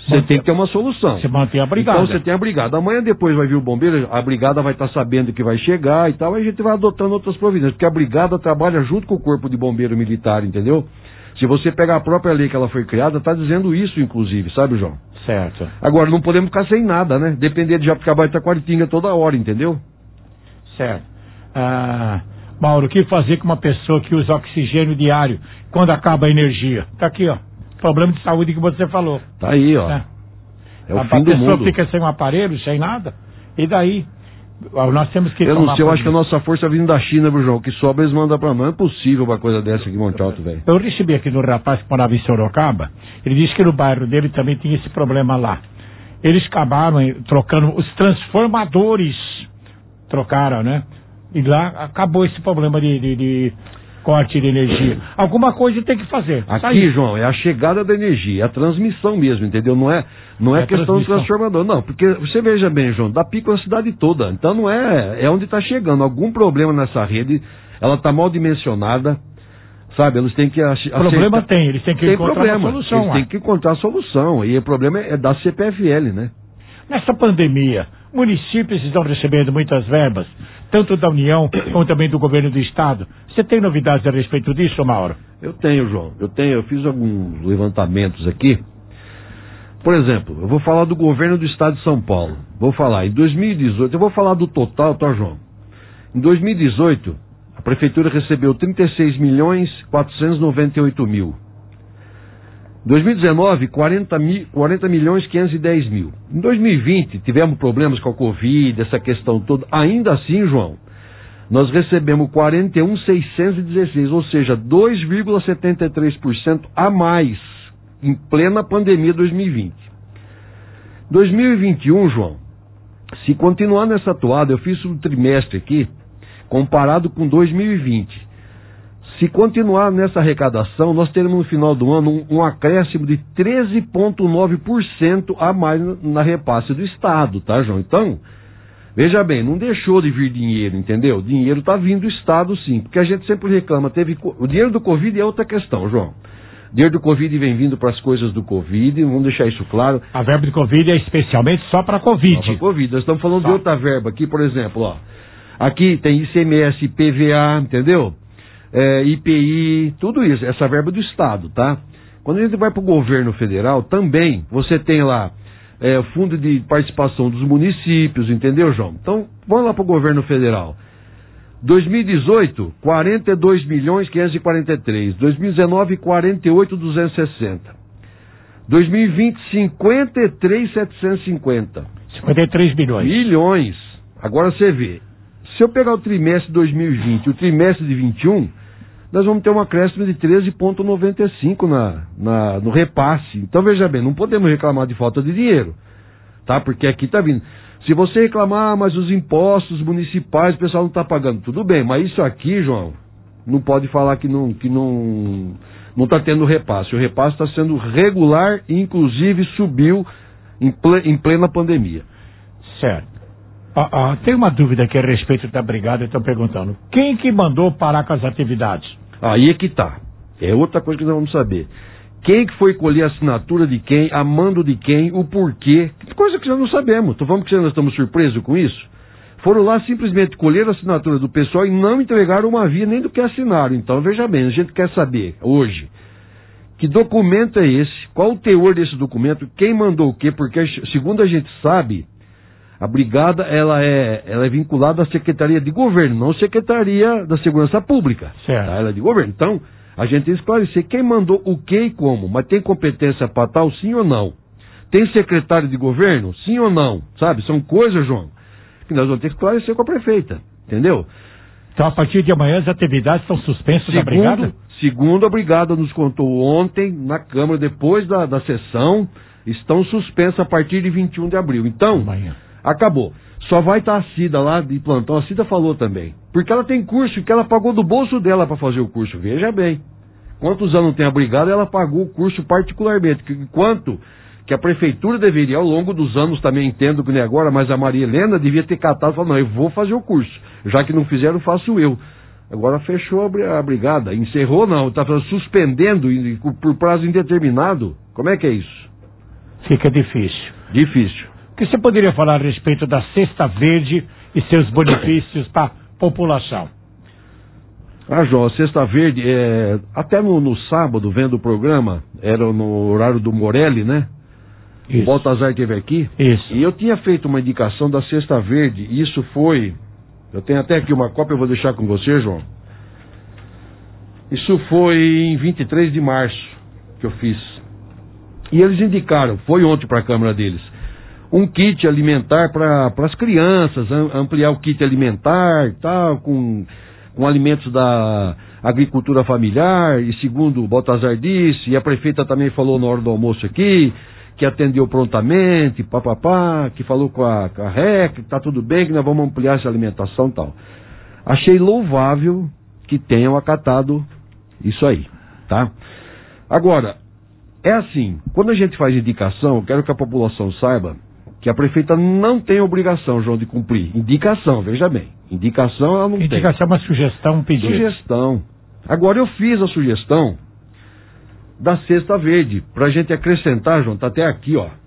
Você tem que ter uma solução. Você mantém a brigada. Então você tem a brigada. Amanhã depois vai vir o bombeiro, a brigada vai estar sabendo que vai chegar e tal, aí a gente vai adotando outras providências, porque a brigada trabalha junto com o corpo de bombeiro militar, entendeu? Se você pegar a própria lei que ela foi criada, está dizendo isso, inclusive, sabe, João? Certo. Agora, não podemos ficar sem nada, né? Depender de Jabuticabal e Taquaritinga toda hora, entendeu? Certo. Mauro, o que fazer com uma pessoa que usa oxigênio diário quando acaba a energia? Tá aqui, ó. Problema de saúde que você falou. Tá aí, ó. É o fim do mundo. A pessoa fica sem um aparelho, sem nada, e daí? Nós temos que... Eu não sei, eu acho que a nossa força vindo da China, viu, João? Que sobra eles mandam pra nós. Não é possível uma coisa dessa aqui em Monte Alto, velho. Eu recebi aqui do rapaz que morava em Sorocaba, ele disse que no bairro dele também tinha esse problema lá. Eles acabaram trocando os transformadores, trocaram, né? E lá acabou esse problema de corte de energia. Alguma coisa tem que fazer. Aqui, João, é a chegada da energia, é a transmissão mesmo, entendeu? Não é questão do transformador, não. Porque você veja bem, João, dá pico na cidade toda. Então não é onde está chegando. Algum problema nessa rede, ela está mal dimensionada, sabe? Eles têm que problema tem, eles têm que encontrar uma solução. Eles têm que encontrar a solução. E o problema é da CPFL, né? Nessa pandemia, municípios estão recebendo muitas verbas, tanto da União como também do governo do Estado. Você tem novidades a respeito disso, Mauro? Eu tenho, João. Eu fiz alguns levantamentos aqui. Por exemplo, eu vou falar do governo do Estado de São Paulo. Vou falar, em 2018, eu vou falar do total, tá, João? Em 2018, a Prefeitura recebeu 36.498.000. 2019, 40.510.000. Em 2020, tivemos problemas com a Covid, essa questão toda. Ainda assim, João, nós recebemos 41.616, ou seja, 2,73% a mais em plena pandemia 2020. 2021, João, se continuar nessa toada, eu fiz um trimestre aqui, comparado com 2020. Se continuar nessa arrecadação, nós teremos no final do ano um acréscimo de 13,9% a mais na repasse do Estado, tá, João? Então, veja bem, não deixou de vir dinheiro, entendeu? O dinheiro está vindo do Estado, sim, porque a gente sempre reclama. O dinheiro do Covid é outra questão, João. O dinheiro do Covid vem vindo para as coisas do Covid, vamos deixar isso claro. A verba do Covid é especialmente só para Covid. Só para Covid. Nós estamos falando de outra verba aqui, por exemplo, ó. Aqui tem ICMS, IPVA, entendeu? IPI, tudo isso, essa verba do Estado, tá? Quando a gente vai para o governo federal, também você tem lá fundo de participação dos municípios, entendeu, João? Então, vamos lá para o governo federal. 2018, 42.543. 2019, 48.260. 2020, 53.750. 53 bilhões. Milhões. Agora você vê. Se eu pegar o trimestre de 2020 e o trimestre de 21, nós vamos ter um acréscimo de 13,95 no repasse. Então, veja bem, não podemos reclamar de falta de dinheiro, tá? Porque aqui está vindo. Se você reclamar, mas os impostos municipais, o pessoal não está pagando, tudo bem, mas isso aqui, João, não pode falar que não está tendo repasse. O repasse está sendo regular e, inclusive, subiu em plena pandemia. Certo. Tem uma dúvida aqui a respeito da brigada, estão perguntando. Quem que mandou parar com as atividades? Aí é que tá. É outra coisa que nós vamos saber. Quem que foi colher a assinatura de quem, a mando de quem, o porquê. Coisa que nós não sabemos. Então vamos que nós estamos surpresos com isso? Foram lá simplesmente colher a assinatura do pessoal e não entregaram uma via nem do que assinaram. Então veja bem, a gente quer saber hoje que documento é esse, qual o teor desse documento, quem mandou o quê, porque segundo a gente sabe, a brigada ela é vinculada à Secretaria de Governo, não à Secretaria da Segurança Pública. Certo. Tá? Ela é de governo. Então, a gente tem que esclarecer quem mandou o que e como, mas tem competência para tal, sim ou não? Tem secretário de governo, sim ou não? Sabe? São coisas, João, que nós vamos ter que esclarecer com a prefeita, entendeu? Então, a partir de amanhã, as atividades estão suspensas da brigada? Segundo a brigada nos contou ontem, na Câmara, depois da sessão, estão suspensas a partir de 21 de abril. Então, amanhã. Acabou. Só vai estar a Cida lá de plantão. A Cida falou também. Porque ela tem curso que ela pagou do bolso dela para fazer o curso. Veja bem. Quantos anos tem a brigada, ela pagou o curso particularmente. Quanto que a prefeitura deveria, ao longo dos anos, também entendo que nem agora, mas a Maria Helena devia ter catado e falado, não, eu vou fazer o curso. Já que não fizeram, faço eu. Agora fechou a brigada. Encerrou, não. Está suspendendo por prazo indeterminado. Como é que é isso? Fica difícil. Difícil. O que você poderia falar a respeito da Cesta Verde e seus benefícios para a população? João, Cesta Verde, até no sábado, vendo o programa, era no horário do Morelli, né? Isso. O Baltazar esteve aqui. Isso. E eu tinha feito uma indicação da Cesta Verde, e isso foi... Eu tenho até aqui uma cópia, eu vou deixar com você, João. Isso foi em 23 de março que eu fiz. E eles indicaram, foi ontem para a Câmara deles, um kit alimentar para as crianças, ampliar o kit alimentar e tal, com alimentos da agricultura familiar, e segundo o Baltazar disse, e a prefeita também falou na hora do almoço aqui, que atendeu prontamente, papapá, que falou com a REC, que tá tudo bem, que nós vamos ampliar essa alimentação e tal. Achei louvável que tenham acatado isso aí, tá? Agora, é assim, quando a gente faz indicação, eu quero que a população saiba que a prefeita não tem obrigação, João, de cumprir. Indicação, veja bem. Indicação ela não tem. Indicação é uma sugestão, um pedido. Sugestão. Agora eu fiz a sugestão da Cesta Verde, pra gente acrescentar, João, tá até aqui, ó.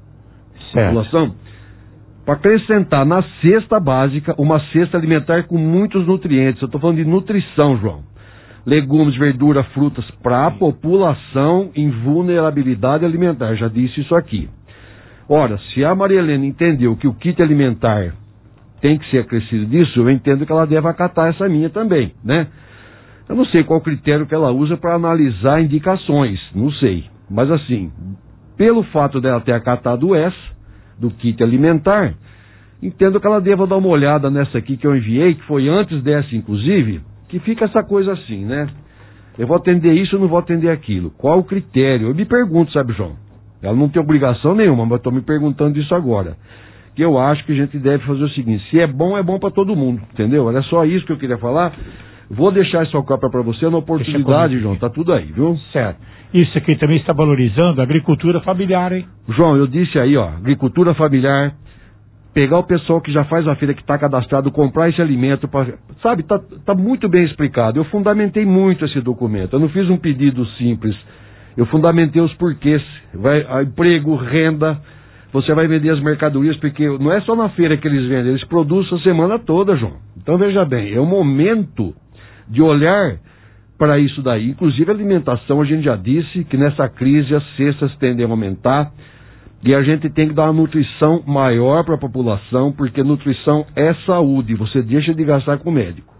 Certo. População, para acrescentar na cesta básica uma cesta alimentar com muitos nutrientes. Eu tô falando de nutrição, João. Legumes, verdura, frutas para a população em vulnerabilidade alimentar. Já disse isso aqui. Ora, se a Maria Helena entendeu que o kit alimentar tem que ser acrescido disso, eu entendo que ela deve acatar essa minha também, né? Eu não sei qual critério que ela usa para analisar indicações, não sei. Mas assim, pelo fato dela ter acatado essa, do kit alimentar, entendo que ela deva dar uma olhada nessa aqui que eu enviei, que foi antes dessa inclusive, que fica essa coisa assim, né? Eu vou atender isso, eu não vou atender aquilo. Qual o critério? Eu me pergunto, sabe, João? Ela não tem obrigação nenhuma, mas eu estou me perguntando isso agora. Que eu acho que a gente deve fazer o seguinte, se é bom para todo mundo, entendeu? Era só isso que eu queria falar. Vou deixar essa cópia para você na oportunidade, João, tá tudo aí, viu? Certo. Isso aqui também está valorizando a agricultura familiar, hein? João, eu disse aí, ó, agricultura familiar, pegar o pessoal que já faz a feira, que está cadastrado, comprar esse alimento, sabe, tá muito bem explicado. Eu fundamentei muito esse documento, eu não fiz um pedido simples, eu fundamentei os porquês, emprego, renda, você vai vender as mercadorias, porque não é só na feira que eles vendem, eles produzem a semana toda, João. Então veja bem, é o momento de olhar para isso daí. Inclusive a alimentação, a gente já disse que nessa crise as cestas tendem a aumentar e a gente tem que dar uma nutrição maior para a população, porque nutrição é saúde, você deixa de gastar com o médico.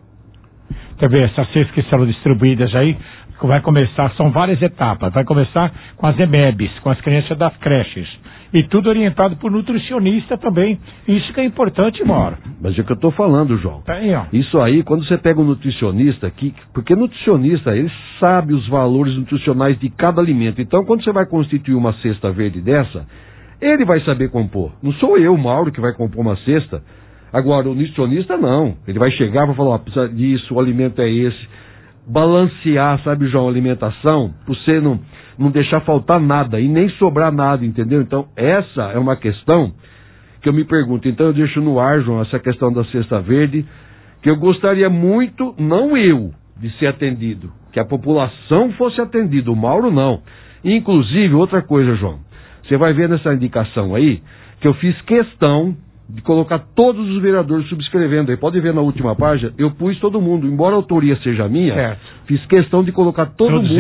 Também essas cestas que serão distribuídas aí, vai começar, são várias etapas, vai começar com as EMEBs, com as crianças das creches, e tudo orientado por nutricionista também, isso que é importante, Mauro. Mas é o que eu estou falando, João. Tá aí, ó. Isso aí, quando você pega um nutricionista aqui, porque nutricionista, ele sabe os valores nutricionais de cada alimento, então quando você vai constituir uma cesta verde dessa, ele vai saber compor, não sou eu, Mauro, que vai compor uma cesta. Agora, o nutricionista não, ele vai chegar e vai falar, ó, precisa disso, o alimento é esse, balancear, sabe, João, a alimentação, pra você não deixar faltar nada e nem sobrar nada, entendeu? Então, essa é uma questão que eu me pergunto. Então, eu deixo no ar, João, essa questão da cesta verde, que eu gostaria muito, não eu, de ser atendido, que a população fosse atendida, o Mauro não. Inclusive, outra coisa, João, você vai ver nessa indicação aí, que eu fiz questão de colocar todos os vereadores subscrevendo aí. Pode ver na última página, eu pus todo mundo, embora a autoria seja minha, certo, fiz questão de colocar todos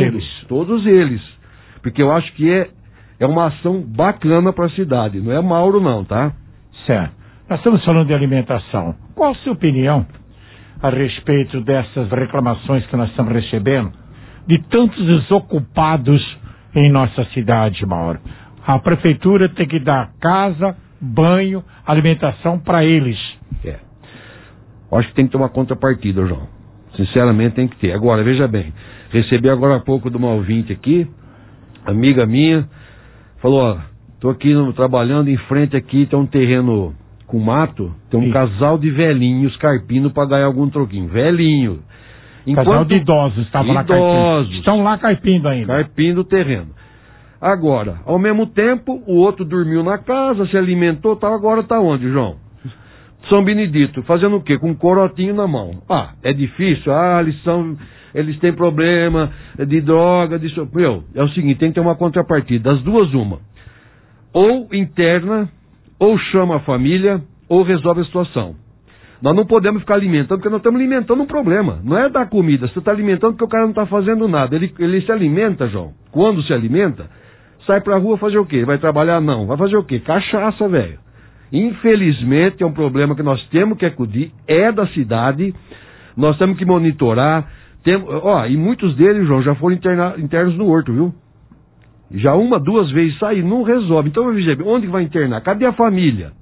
eles, porque eu acho que é uma ação bacana para a cidade, não é Mauro não, tá? Certo. Nós estamos falando de alimentação. Qual a sua opinião a respeito dessas reclamações que nós estamos recebendo de tantos desocupados em nossa cidade, Mauro? A prefeitura tem que dar casa, banho, alimentação para eles. Acho que tem que ter uma contrapartida, João. Sinceramente tem que ter. Agora, veja bem, recebi agora há pouco de uma ouvinte aqui, amiga minha, falou, ó, tô aqui trabalhando em frente aqui, tem um terreno com mato, tem um casal de velhinhos carpindo para ganhar algum troquinho. Velhinho. Casal de idosos estavam lá carpindo. Estão lá carpindo ainda. Carpindo o terreno. Agora, ao mesmo tempo, o outro dormiu na casa, se alimentou, tal, agora tá onde, João? São Benedito, fazendo o quê? Com um corotinho na mão. É difícil, eles têm problema de droga, é o seguinte, tem que ter uma contrapartida, das duas uma. ou interna, ou chama a família, ou resolve a situação. Nós não podemos ficar alimentando, porque nós estamos alimentando um problema. Não é dar comida, você está alimentando porque o cara não está fazendo nada. Ele se alimenta, João. Quando se alimenta, sai pra rua fazer o quê? Vai trabalhar? Não. Vai fazer o quê? Cachaça, velho. Infelizmente, é um problema que nós temos que acudir, é da cidade, nós temos que monitorar. E muitos deles, João, já foram internos no Horto, viu? Já 1, 2 vezes sair, não resolve. Então, onde que vai internar? Cadê a família?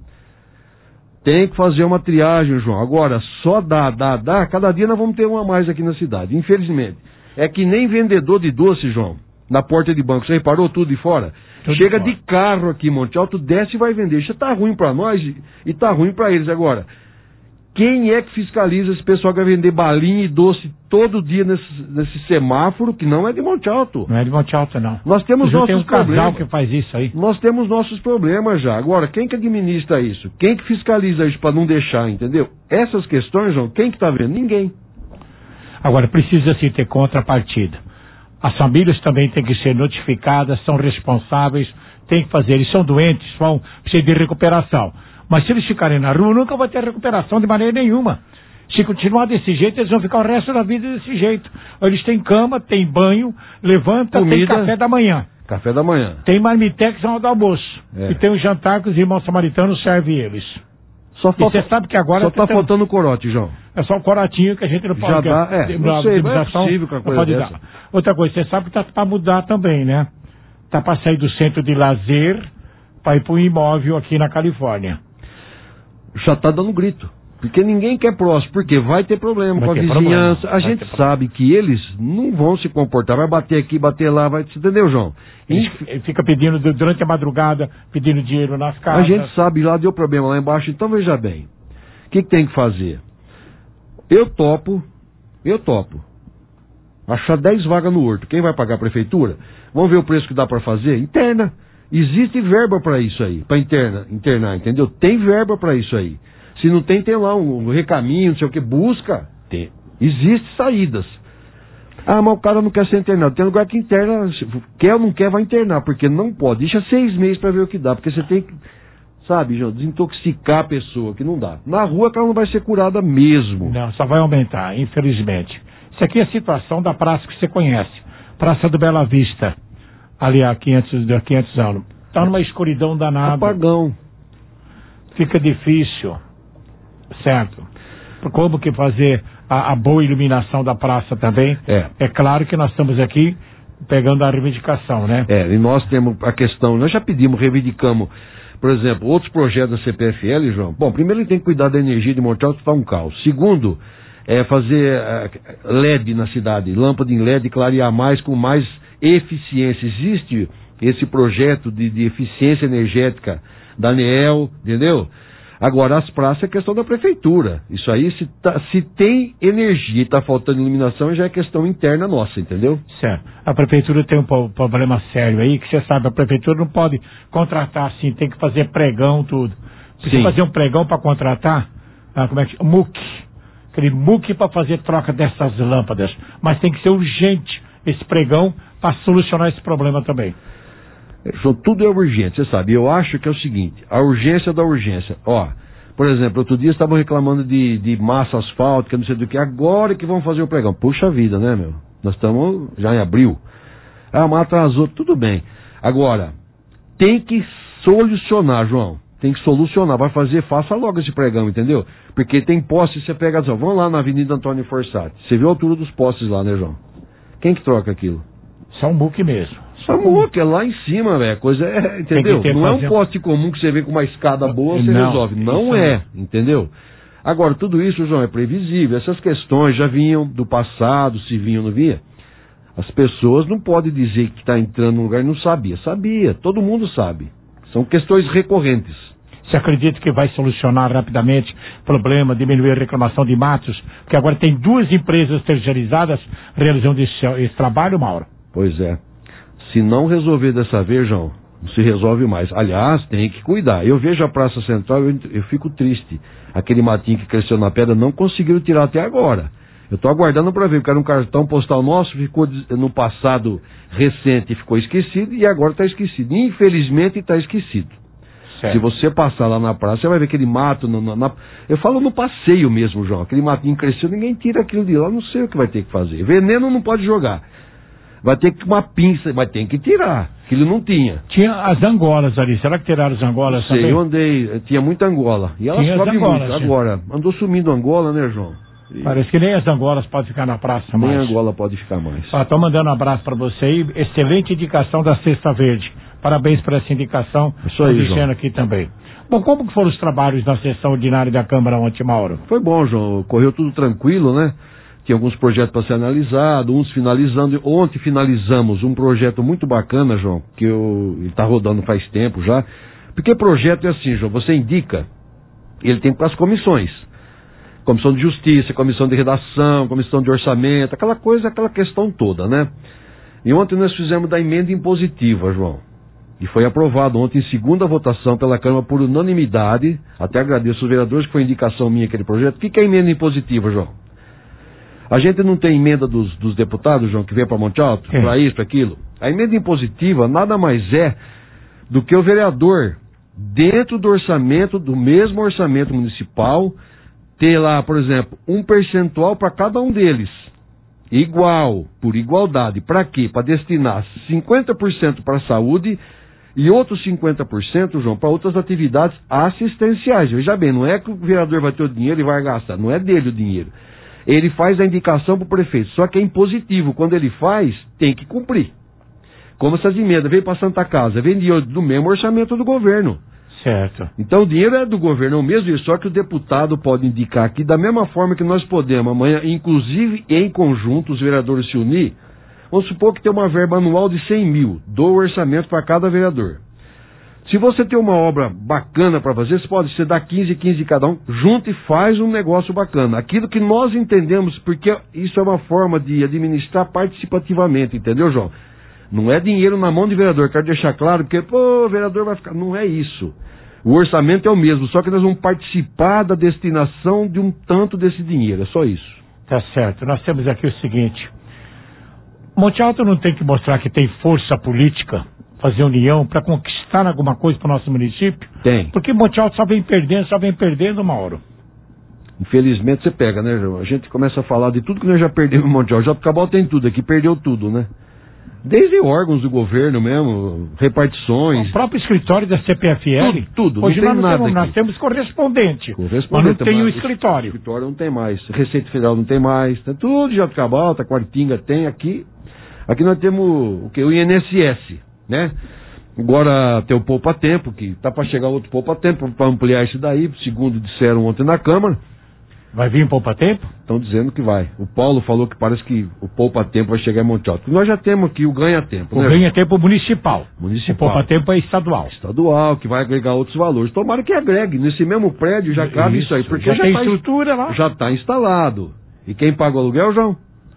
Tem que fazer uma triagem, João. Agora, só dá. Cada dia nós vamos ter uma a mais aqui na cidade, infelizmente. É que nem vendedor de doce, João, na porta de banco. Você reparou tudo de fora? Tudo chega de carro aqui em Monte Alto, desce e vai vender. Isso tá ruim para nós e tá ruim para eles. Agora, quem é que fiscaliza esse pessoal que vai vender balinha e doce todo dia nesse semáforo, que não é de Monte Alto? Não é de Monte Alto, não. Nós temos nossos tem um casal que faz isso aí. Nós temos nossos problemas já. Agora, quem que administra isso? Quem que fiscaliza isso para não deixar, entendeu? Essas questões, João, quem que tá vendo? Ninguém. Agora, precisa-se ter contrapartida. As famílias também têm que ser notificadas, são responsáveis, têm que fazer. Eles são doentes, precisam de recuperação. Mas se eles ficarem na rua, nunca vai ter recuperação de maneira nenhuma. Se continuar desse jeito, eles vão ficar o resto da vida desse jeito. Eles têm cama, têm banho, levanta, comida, tem café da manhã. Café da manhã. Tem marmitex na hora do almoço. E tem o jantar que os irmãos samaritanos servem eles. Você sabe que agora... Só está faltando o corote, João. É só o corotinho que a gente não pode... Já dá, não sei, não é possível que a coisa dessa. Dar. Outra coisa, você sabe que está para mudar também, né? Está para sair do centro de lazer para ir para um imóvel aqui na Califórnia. Já está dando grito. Porque ninguém quer próximo, porque vai ter problema com a vizinhança. A gente sabe que eles não vão se comportar, vai bater aqui, bater lá, vai... Entendeu, João? Ele fica pedindo, durante a madrugada, pedindo dinheiro nas casas. A gente sabe, lá deu problema lá embaixo, então veja bem. O que tem que fazer? Eu topo. Achar 10 vagas no Horto. Quem vai pagar a prefeitura? Vamos ver o preço que dá para fazer? Interna. Existe verba para isso aí, para internar, entendeu? Tem verba para isso aí. Se não tem, tem lá um recaminho, não sei o que, busca. Tem. Existem saídas. Ah, mas o cara não quer ser internado. Tem lugar que interna, quer ou não quer, vai internar, porque não pode. Deixa 6 meses para ver o que dá, porque você tem que, sabe, João, desintoxicar a pessoa, que não dá. Na rua que ela não vai ser curada mesmo. Não, só vai aumentar, infelizmente. Isso aqui é a situação da praça que você conhece. Praça do Bela Vista. Ali há 500 anos. Está numa escuridão danada. Apagão. Fica difícil. Certo? Como que fazer a boa iluminação da praça também? É claro que nós estamos aqui pegando a reivindicação, né? E nós temos a questão, nós já pedimos, reivindicamos, por exemplo, outros projetos da CPFL, João. Bom, primeiro ele tem que cuidar da energia de Monte Alto, que está um caos. Segundo, fazer LED na cidade, lâmpada em LED, clarear mais, com mais eficiência. Existe esse projeto de eficiência energética da ANEEL, entendeu? Agora, as praças é questão da prefeitura. Isso aí, se tem energia e está faltando iluminação, já é questão interna nossa, entendeu? Certo. A prefeitura tem um problema sério aí, que você sabe, a prefeitura não pode contratar assim, tem que fazer pregão, tudo. Precisa fazer um pregão para contratar, MUC. Aquele MUC para fazer troca dessas lâmpadas. Mas tem que ser urgente esse pregão para solucionar esse problema também. Tudo é urgente, você sabe. Eu acho que é o seguinte, a urgência da urgência. Por exemplo, outro dia estavam reclamando de massa asfáltica, não sei do que. Agora que vão fazer o pregão. Puxa vida, né, meu? Nós estamos já em abril. Mas atrasou, tudo bem. Agora, tem que solucionar, João. Tem que solucionar. Vai fazer, faça logo esse pregão, entendeu? Porque tem postes, você pega, vamos lá na Avenida Antônio Forçati. Você viu a altura dos postes lá, né, João? Quem que troca aquilo? Só um MUC mesmo. É lá em cima, velho. Coisa entendeu? Não é um poste comum que você vê com uma escada boa, você resolve. Não é, entendeu? Agora, tudo isso, João, é previsível. Essas questões já vinham do passado, se vinham ou não vinha. As pessoas não podem dizer que está entrando num lugar e não sabia. Sabia, todo mundo sabe. São questões recorrentes. Você acredita que vai solucionar rapidamente o problema, diminuir a reclamação de matos? Porque agora tem 2 empresas terceirizadas realizando esse trabalho, Mauro. Pois é. Se não resolver dessa vez, João, não se resolve mais. Aliás, tem que cuidar. Eu vejo a Praça Central, eu fico triste. Aquele matinho que cresceu na pedra, não conseguiram tirar até agora. Eu estou aguardando para ver, porque era um cartão postal nosso, ficou no passado recente, ficou esquecido e agora está esquecido. Infelizmente está esquecido. Certo. Se você passar lá na praça, você vai ver aquele mato, eu falo no passeio mesmo, João, aquele matinho cresceu, ninguém tira aquilo de lá, não sei o que vai ter que fazer. Veneno não pode jogar. Vai ter que uma pinça, mas tem que tirar. Aquilo não tinha. Tinha as angolas ali. Será que tiraram as angolas também? Eu andei, tinha muita angola. E ela sobe muito. Agora, andou sumindo Angola, né, João? Parece que nem as angolas podem ficar na praça mais. Nem Angola pode ficar mais. Estou mandando um abraço para você aí. Excelente indicação da Cesta Verde. Parabéns por essa indicação. Isso aí, João. Aqui também. Bom, como que foram os trabalhos na sessão ordinária da Câmara ontem, Mauro? Foi bom, João. Correu tudo tranquilo, né? Tinha alguns projetos para ser analisados, uns finalizando. Ontem finalizamos um projeto muito bacana, João, que ele está rodando faz tempo já. Porque projeto é assim, João, você indica, ele tem para as comissões. Comissão de Justiça, Comissão de Redação, Comissão de Orçamento, aquela questão toda, né? E ontem nós fizemos da emenda impositiva, João. E foi aprovado ontem em segunda votação pela Câmara por unanimidade. Até agradeço os vereadores, que foi indicação minha aquele projeto. O que é emenda impositiva, João? A gente não tem emenda dos deputados, João, que vem para Monte Alto, para isso, para aquilo. A emenda impositiva nada mais é do que o vereador, dentro do orçamento, do mesmo orçamento municipal, ter lá, por exemplo, um percentual para cada um deles. Igual, por igualdade. Para quê? Para destinar 50% para a saúde e outros 50%, João, para outras atividades assistenciais. Veja bem, não é que o vereador vai ter o dinheiro e vai gastar, não é dele o dinheiro. Ele faz a indicação para o prefeito, só que é impositivo. Quando ele faz, tem que cumprir. Como essas emendas, vem para a Santa Casa, vem do mesmo orçamento do governo. Certo. Então o dinheiro é do governo, é o mesmo, só que o deputado pode indicar aqui, da mesma forma que nós podemos amanhã, inclusive em conjunto, os vereadores se unir. Vamos supor que tem uma verba anual de 100 mil do orçamento para cada vereador. Se você tem uma obra bacana para fazer, você pode ser dar 15 cada um, junta e faz um negócio bacana. Aquilo que nós entendemos, porque isso é uma forma de administrar participativamente, entendeu, João? Não é dinheiro na mão de vereador, quero deixar claro, porque, o vereador vai ficar... Não é isso. O orçamento é o mesmo, só que nós vamos participar da destinação de um tanto desse dinheiro, é só isso. Tá certo. Nós temos aqui o seguinte: Monte Alto não tem que mostrar que tem força política, fazer união para conquistar alguma coisa para o nosso município? Tem. Porque Monte Alto só vem perdendo, Mauro. Infelizmente você pega, né, João? A gente começa a falar de tudo que nós já perdemos em Monte Alto. Jabuticabal tem tudo aqui, perdeu tudo, né? Desde órgãos do governo mesmo, repartições. O próprio escritório da CPFL. Tudo. Hoje não tem nada nós temos correspondente. Mas não tem o escritório. O escritório não tem mais. Receita Federal não tem mais. Tem tudo de Jabuticabal, Taquaritinga tem aqui. Aqui nós temos o INSS, né? Agora tem o Poupa Tempo, que tá para chegar outro Poupa Tempo, para ampliar isso daí, segundo disseram ontem na Câmara. Vai vir Poupa Tempo? Estão dizendo que vai. O Paulo falou que parece que o Poupa Tempo vai chegar em Monte Alto. Nós já temos aqui o Ganha Tempo, né? O Ganha Tempo municipal. O Poupa Tempo é estadual. Estadual, que vai agregar outros valores. Tomara que agregue. Nesse mesmo prédio já cabe isso aí. Porque já tem estrutura lá. Já está instalado. E quem paga o aluguel, João?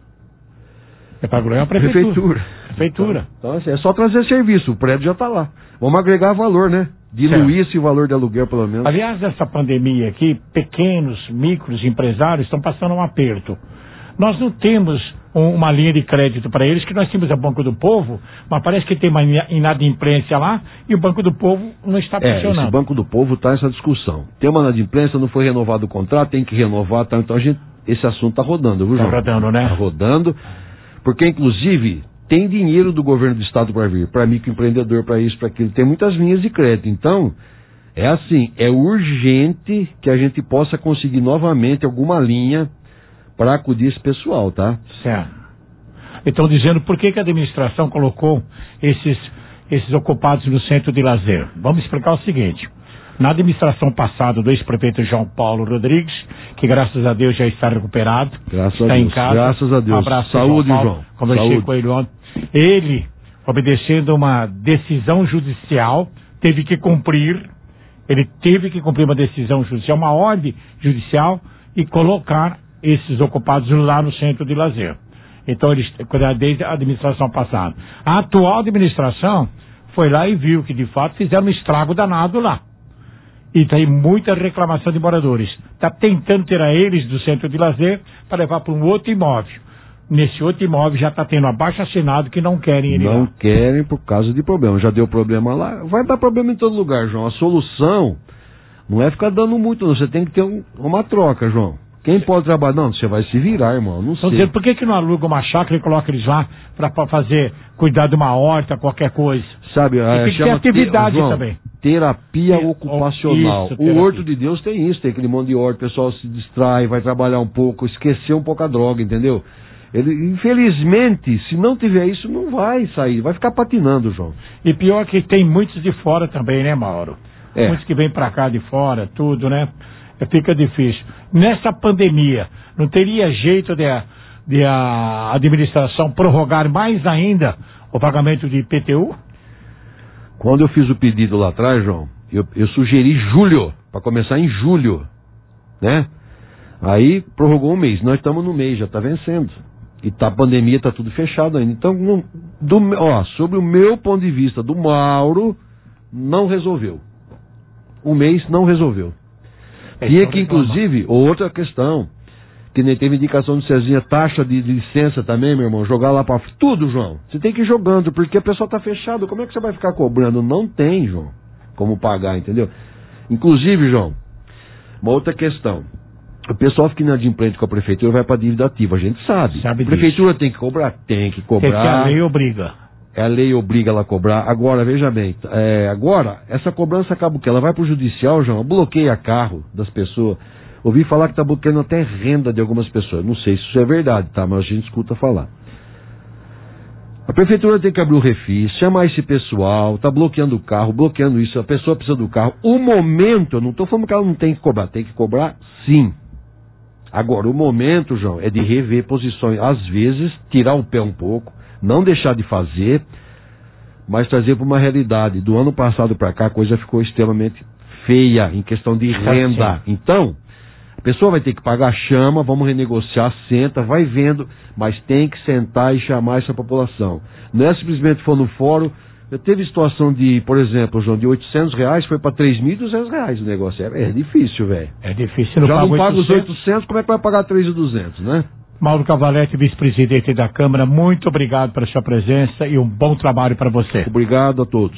Quem paga o aluguel é a prefeitura. Então assim, é só trazer serviço. O prédio já está lá. Vamos agregar valor, né? Diluir esse valor de aluguel, pelo menos. Aliás, nessa pandemia aqui, pequenos, micros empresários estão passando um aperto. Nós não temos uma linha de crédito para eles, que nós temos o Banco do Povo, mas parece que tem uma inadimplência lá e o Banco do Povo não está funcionando. Esse Banco do Povo está nessa discussão. Tem uma inadimplência, não foi renovado o contrato, tem que renovar, tá? Então esse assunto está rodando, viu, João? Está rodando, né? Está rodando, porque inclusive... Tem dinheiro do governo do estado para vir, para microempreendedor, para isso, para aquilo. Tem muitas linhas de crédito. Então, é assim, é urgente que a gente possa conseguir novamente alguma linha para acudir esse pessoal, tá? Certo. Estão dizendo por que a administração colocou esses ocupados no centro de lazer. Vamos explicar o seguinte. Na administração passada do ex-prefeito João Paulo Rodrigues, que graças a Deus já está recuperado, está em casa. Graças a Deus. Abraço, saúde, João. Conversei com ele ontem. Ele, obedecendo uma decisão judicial, teve que cumprir uma decisão judicial, uma ordem judicial, e colocar esses ocupados lá no centro de lazer. Então, desde a administração passada. A atual administração foi lá e viu que, de fato, fizeram um estrago danado lá. E tem muita reclamação de moradores. Está tentando tirar eles do centro de lazer para levar para um outro imóvel. Nesse outro imóvel já está tendo abaixo-assinado que não querem ir lá. Não querem por causa de problema. Já deu problema lá. Vai dar problema em todo lugar, João. A solução não é ficar dando muito, não. Você tem que ter uma troca, João. Quem pode trabalhar? Não, você vai se virar, irmão. Não sei. Dizendo, por que não aluga uma chácara e coloca eles lá para fazer, cuidar de uma horta, qualquer coisa? Sabe, tem que ter atividade João, também. Terapia ocupacional. Isso, o Horto de Deus tem isso, tem aquele monte de horta, o pessoal se distrai, vai trabalhar um pouco, esquecer um pouco a droga, entendeu? Ele, infelizmente, se não tiver isso, não vai sair, vai ficar patinando, João. E pior que tem muitos de fora também, né, Mauro? Muitos que vêm para cá de fora, tudo, né? Fica difícil. Nessa pandemia, não teria jeito de a administração prorrogar mais ainda o pagamento de IPTU? Quando eu fiz o pedido lá atrás, João, eu sugeri julho, para começar em julho, né? Aí prorrogou um mês, nós estamos no mês, já está vencendo. E a pandemia está tudo fechado ainda. Então, sobre o meu ponto de vista do Mauro, não resolveu. Um mês não resolveu. Tinha que, inclusive, outra questão, que nem teve indicação do Cezinha, taxa de licença também, meu irmão, jogar lá para tudo, João. Você tem que ir jogando, porque a pessoa está fechada. Como é que você vai ficar cobrando? Não tem, João, como pagar, entendeu? Inclusive, João, uma outra questão. O pessoal fica inadimplente com a prefeitura vai para dívida ativa, a gente sabe. A prefeitura tem que cobrar? Tem que cobrar. Porque a lei obriga. A lei obriga ela a cobrar. Agora, veja bem, agora, essa cobrança acaba o quê? Ela vai pro judicial, João, bloqueia carro das pessoas. Ouvi falar que tá bloqueando até renda de algumas pessoas. Não sei se isso é verdade, tá? Mas a gente escuta falar. A prefeitura tem que abrir o refis, chamar esse pessoal, tá bloqueando o carro, bloqueando isso, a pessoa precisa do carro. O momento, eu não tô falando que ela não tem que cobrar sim. Agora, o momento, João, é de rever posições. Às vezes, tirar o pé um pouco, não deixar de fazer, mas trazer para uma realidade. Do ano passado para cá, a coisa ficou extremamente feia em questão de renda. Então, a pessoa vai ter que pagar a chama, vamos renegociar, senta, vai vendo, mas tem que sentar e chamar essa população. Não é simplesmente for no fórum. Eu teve situação de, por exemplo, João, de R$800 foi para R$3.200 o negócio. É difícil, velho. É difícil. Já não paga os 800, como é que vai pagar 3.200, né? Mauro Cavalete, vice-presidente da Câmara, muito obrigado pela sua presença e um bom trabalho para você. Obrigado a todos.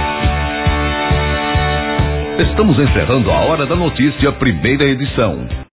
Estamos encerrando a Hora da Notícia, primeira edição.